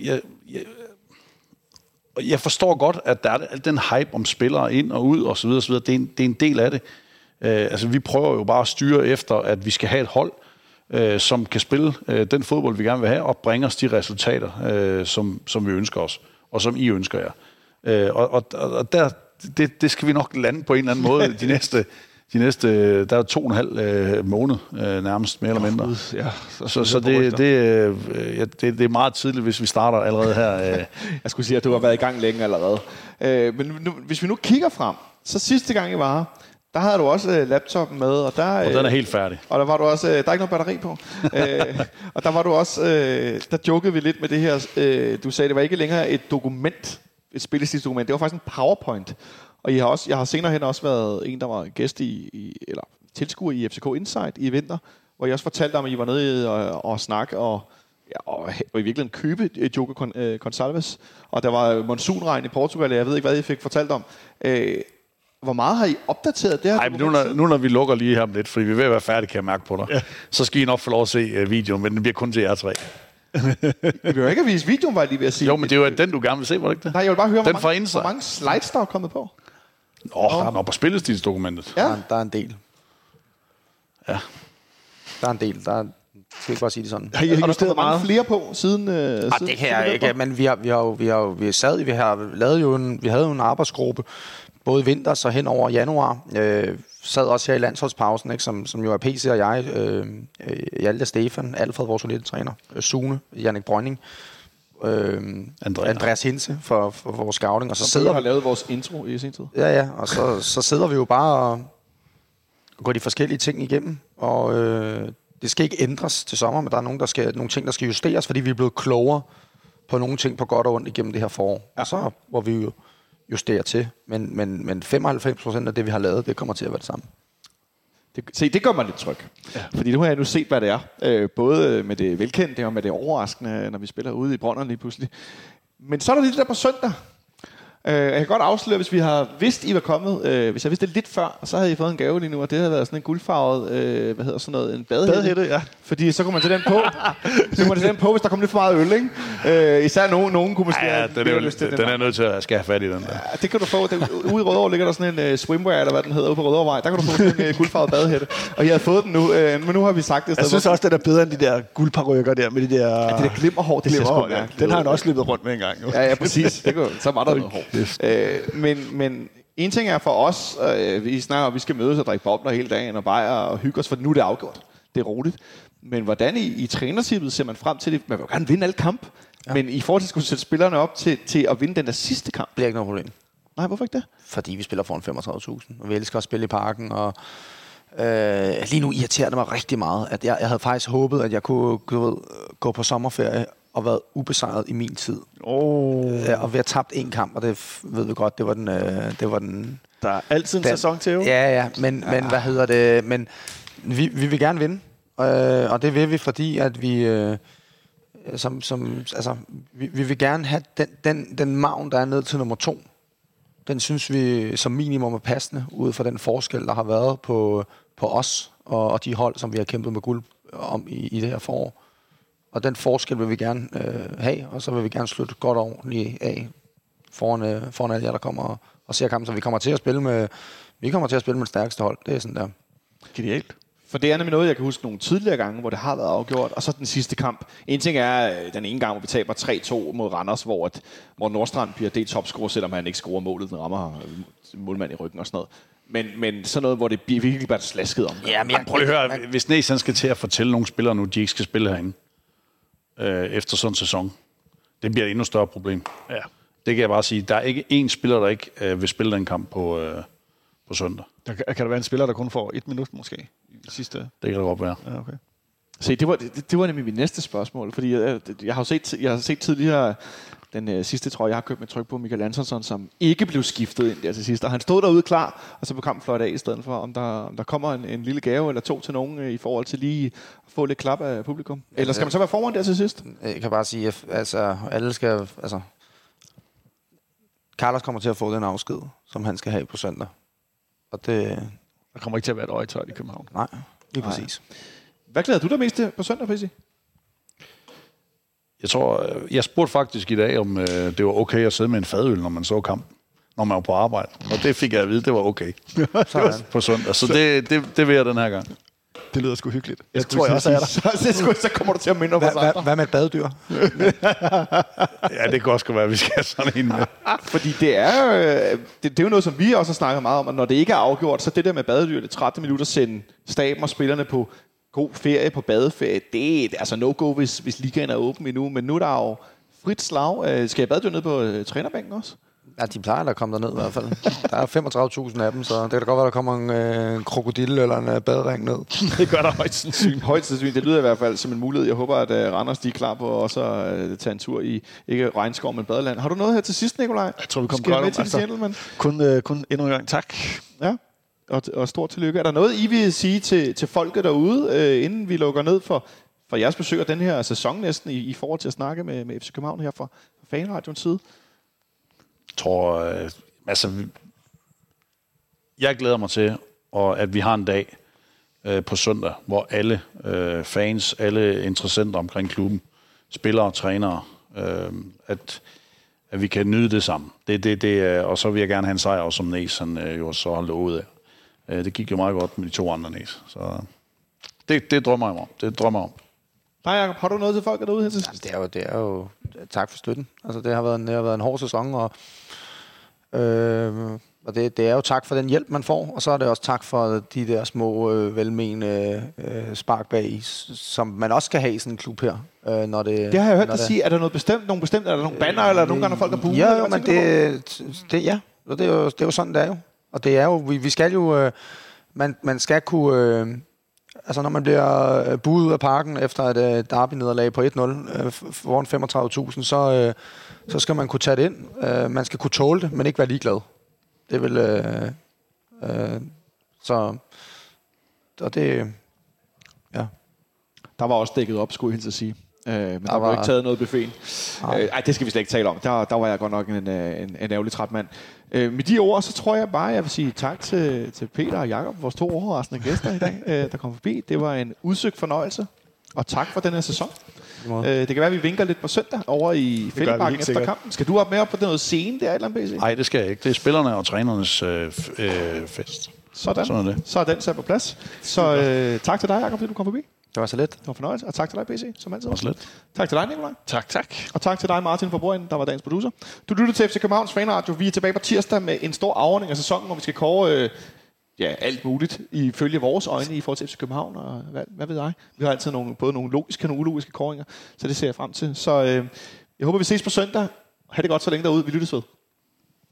jeg forstår godt, at der er al den hype om spillere ind og ud og så videre, så videre. Det er en del af det. Altså, vi prøver jo bare at styre efter, at vi skal have et hold, som kan spille den fodbold, vi gerne vil have, og bringe os de resultater, som vi ønsker os, og som I ønsker jer. Og der, det skal vi nok lande på en eller anden måde de næste der er 2,5 måned nærmest, mere eller mindre. Ja, så det er meget tidligt, hvis vi starter allerede her. Jeg skulle sige, at du har været i gang længe allerede. Men nu, hvis vi nu kigger frem, så sidste gang I var her, der havde du også laptoppen med, og den er helt færdig. Og der var du også, der er ikke noget batteri på. Og der var du også, der jokede vi lidt med det her. Du sagde, det var ikke længere et dokument, et spillestidsdokument. Det var faktisk en PowerPoint. Og jeg har senere hen også været en, der var gæst eller tilskuer i FCK Insight i vinter, hvor jeg også fortalte om, at I var nede og snakke, og og i virkeligheden købe Diogo Gonçalves, og der var monsunregn i Portugal, jeg ved ikke, hvad I fik fortalt om. Hvor meget har I opdateret det her? Nej, men nu når vi lukker lige her om lidt, fordi vi er ved at være færdige, kan jeg mærke på dig, så skal I nok få lov at se videoen, men den bliver kun til jer 3. I vil jo ikke vise videoen, var jeg lige ved at sige. Jo, men det er jo den, du gerne vil se, var det ikke det? Nej, jeg vil bare høre, hvor mange slides, der er kommet på. Der er nok på spillestilsdokumentet. Ja. Der er en del. Ja. Der er en del. Der skal ikke bare sige det sådan. Har I justeret mange flere på siden? Det kan jeg ikke, men vi havde jo en arbejdsgruppe, både i vinters og hen over januar. Sad også her i landsholdspausen, ikke, som jo er PC og jeg, Hjalte Stefan, Alfred, vores træner, Sune, Jannik Brønding, Andreas Hinse for vores scouting. Og så sidder vi har lavet vores intro i sin tid. Ja, og så sidder vi jo bare og går de forskellige ting igennem, og det skal ikke ændres til sommer, men der er nogle ting, der skal justeres, fordi vi er blevet klogere på nogle ting på godt og ondt igennem det her forår. Ja. Og så hvor vi jo justere til, men 95% af det, vi har lavet, det kommer til at være det samme. Det gør mig lidt tryg. Ja. Fordi nu har jeg set, hvad det er. Både med det velkendte og med det overraskende, når vi spiller ude i Brønderen lige pludselig. Men så er der lige det der på søndag. Jeg kan godt afsløre, hvis vi har vidst, I var kommet, hvis jeg vidste det lidt før, så havde I fået en gave lige nu, og det havde været sådan en guldfarvet, en badehætte. Ja. Fordi så kunne man til den på, hvis der kom lidt for meget øl, ikke? Især nogen kunne måske have lyst til den. Den er nødt til at skal have fat i den der. Ja, det kan du få. Ude i Rødovre ligger der sådan en swimwear, eller hvad den hedder, ude på Rødovrevej. Der kan du få sådan en guldfarvet badehætte. Og jeg har fået den nu, men nu har vi sagt det. Jeg synes også, den er bedre end de der guldparykker der, med de der... Ja, det der glimmerhår, det ser sgu mærkeligt. Den har han også løbet rundt med en gang. Jo. Ja, præcis. Så var der noget hår. Men en ting er for os, vi snakker om, vi skal mødes og drikke bobler hele dagen og bajer og hygge os, for nu er det afgjort. Det er roligt. Men hvordan i trænertippet ser man frem til det? Man vil jo gerne vinde alle kamp, men i forhold til at skulle sætte spillerne op til at vinde den der sidste kamp. Det bliver ikke noget problem. Nej, hvorfor ikke det? Fordi vi spiller foran 35.000, og vi elsker at spille i parken, og lige nu irriterer det mig rigtig meget, at jeg havde faktisk håbet, at jeg kunne gå på sommerferie og været ubesejret i min tid. Og vi har tabt en kamp, og det ved vi godt, det var den... Der er altid en sæson til, jo. Ja, men hvad hedder det? Men vi vil gerne vinde, og det vil vi, fordi at vi... vi vil gerne have den margen, der er ned til nummer 2. Den synes vi som minimum er passende, ud fra den forskel, der har været på os og de hold, som vi har kæmpet med guld om i det her forår. Og den forskel vil vi gerne have, og så vil vi gerne slutte godt ordentligt af foran alle jer, der kommer og ser kampen. Så vi kommer til at spille med det stærkeste hold. Det er sådan der. Genialt. For det er nemlig noget, jeg kan huske nogle tidligere gange, hvor det har været afgjort. Og så den sidste kamp. En ting er den ene gang, hvor vi taber 3-2 mod Randers, hvor Nordstrand bliver delt topscorer, selvom han ikke scorer målet. Den rammer målmand i ryggen og sådan noget. Men sådan noget, hvor det virkelig bare slasket om. Ja, men prøv at høre. Hvis Næs skal til at fortælle nogle spillere nu, de ikke skal spille herinde efter sådan en sæson, det bliver et endnu større problem. Ja. Det kan jeg bare sige. Der er ikke én spiller, der ikke vil spille den kamp på søndag. Kan der være en spiller, der kun får 1 minut måske? Sidste. Det kan det godt være. Ja, okay. Se, det var nemlig mit næste spørgsmål, fordi jeg har set tidligere den sidste trøje, jeg har købt med tryk på, Michael Antonsson, som ikke blev skiftet ind der til sidst. Og han stod derude klar, og så blev kampen fløjt af i stedet for, om der kommer en lille gave eller 2 til nogen i forhold til lige at få lidt klap af publikum. Eller skal man så være foran der til sidst? Jeg kan bare sige, at alle skal... Carlos kommer til at få den afsked, som han skal have på søndag. Og det... Der kommer ikke til at være et øjetøj i København. Nej, lige præcis. Hvad glæder du dig mest til på søndag, Prissi? Jeg spurgte faktisk i dag, om det var okay at sidde med en fadøl, når man så kamp, når man var på arbejde. Og det fik jeg at vide, det var okay. Det var på søndag. Så det vil jeg den her gang. Det lyder sgu hyggeligt. Jeg tror jeg også er der. Så kommer du til at minde om os andre. Hvad med et badedyr? Ja, det kan også være, at vi skal have sådan en med. Fordi det er jo noget, som vi også har snakket meget om, at når det ikke er afgjort, så det der med badedyr, det 13 minutter, sende staben og spillerne på god ferie, på badeferie, det er altså no-go, hvis ligaen er åben endnu. Men nu er der jo frit slag. Skal jeg badedyr ned på trænerbænken også? Ja, de plejer at komme derned i hvert fald. Der er 35.000 af dem, så det kan da godt være, der kommer en krokodille eller en badering ned. Det gør der højst sandsynligt. Det lyder i hvert fald som en mulighed. Jeg håber, at Randers de er klar på også at tage en tur i, ikke regnskov, men badeland. Har du noget her til sidst, Nikolaj? Jeg tror, vi kommer godt med til gentleman. Kun endnu en gang tak. Ja, og stort tillykke. Er der noget, I vil sige til folket derude, inden vi lukker ned for for jeres besøg af den her sæson næsten, i forhold til at snakke med FC København her fra Fanradions side? Jeg tror, jeg glæder mig til, at vi har en dag på søndag, hvor alle fans, alle interessenter omkring klubben, spillere og trænere, at vi kan nyde det sammen. Og så vil jeg gerne have en sejr også, som Næs han jo så har lovet af. Det gik jo meget godt med de 2 andre Næs. Så det drømmer jeg om. Det drømmer jeg om. Nej, Jacob, har du noget til folk derude? Altså, det er jo tak for støtten. Altså, det har været en hård sæson, og det er jo tak for den hjælp, man får, og så er det også tak for de der små, velmenende spark bag, som man også skal have i sådan en klub her. Når det har jeg hørt dig sige. Er der noget bestemt? Nogle bestemte? Er der nogle banner, eller nogle gange, når folk har buet? Ja, men det er jo sådan, det er jo. Og det er jo, vi skal jo, man skal kunne, altså når man bliver buet ud af parken efter et derby-nederlag på 1-0 foran 35.000, så skal man kunne tage det ind. Man skal kunne tåle det, men ikke være ligeglad. Det vil og det, ja. Der var også dækket op, skulle jeg helt sige. Men der var ikke taget noget buffeten. Det skal vi slet ikke tale om. Der var jeg godt nok en ærgerlig træt mand. Med de ord, så tror jeg bare, jeg vil sige tak til Peter og Jacob, vores 2 overraskende gæster i dag, der kom forbi. Det var en udsøgt fornøjelse, og tak for den her sæson. Det kan være, at vi vinker lidt på søndag over i Fældeparken efter kampen. Skal du op med op på noget scene der, eller PC? Nej, det skal jeg ikke. Det er spillerne og trænernes fest. Sådan er det. Så er den sat på plads. Så tak til dig, Jacob, fordi du kom forbi. Det var så let. Det var fornøjelse. Og tak til dig, PC, som altid. Det var så let. Tak til dig, Nikolaj. Tak. Og tak til dig, Martin Forbrøen, der var dagens producer. Du lytter til FC Københavns Fanradio. Vi er tilbage på tirsdag med en stor afrunding af sæsonen, hvor vi skal kåre alt muligt ifølge vores øjne i forhold til FC København. Og hvad ved jeg? Vi har altid både nogle logiske og ulogiske kåringer, så det ser jeg frem til. Så jeg håber, vi ses på søndag. Ha' det godt så længe derude. Vi lyttes ved.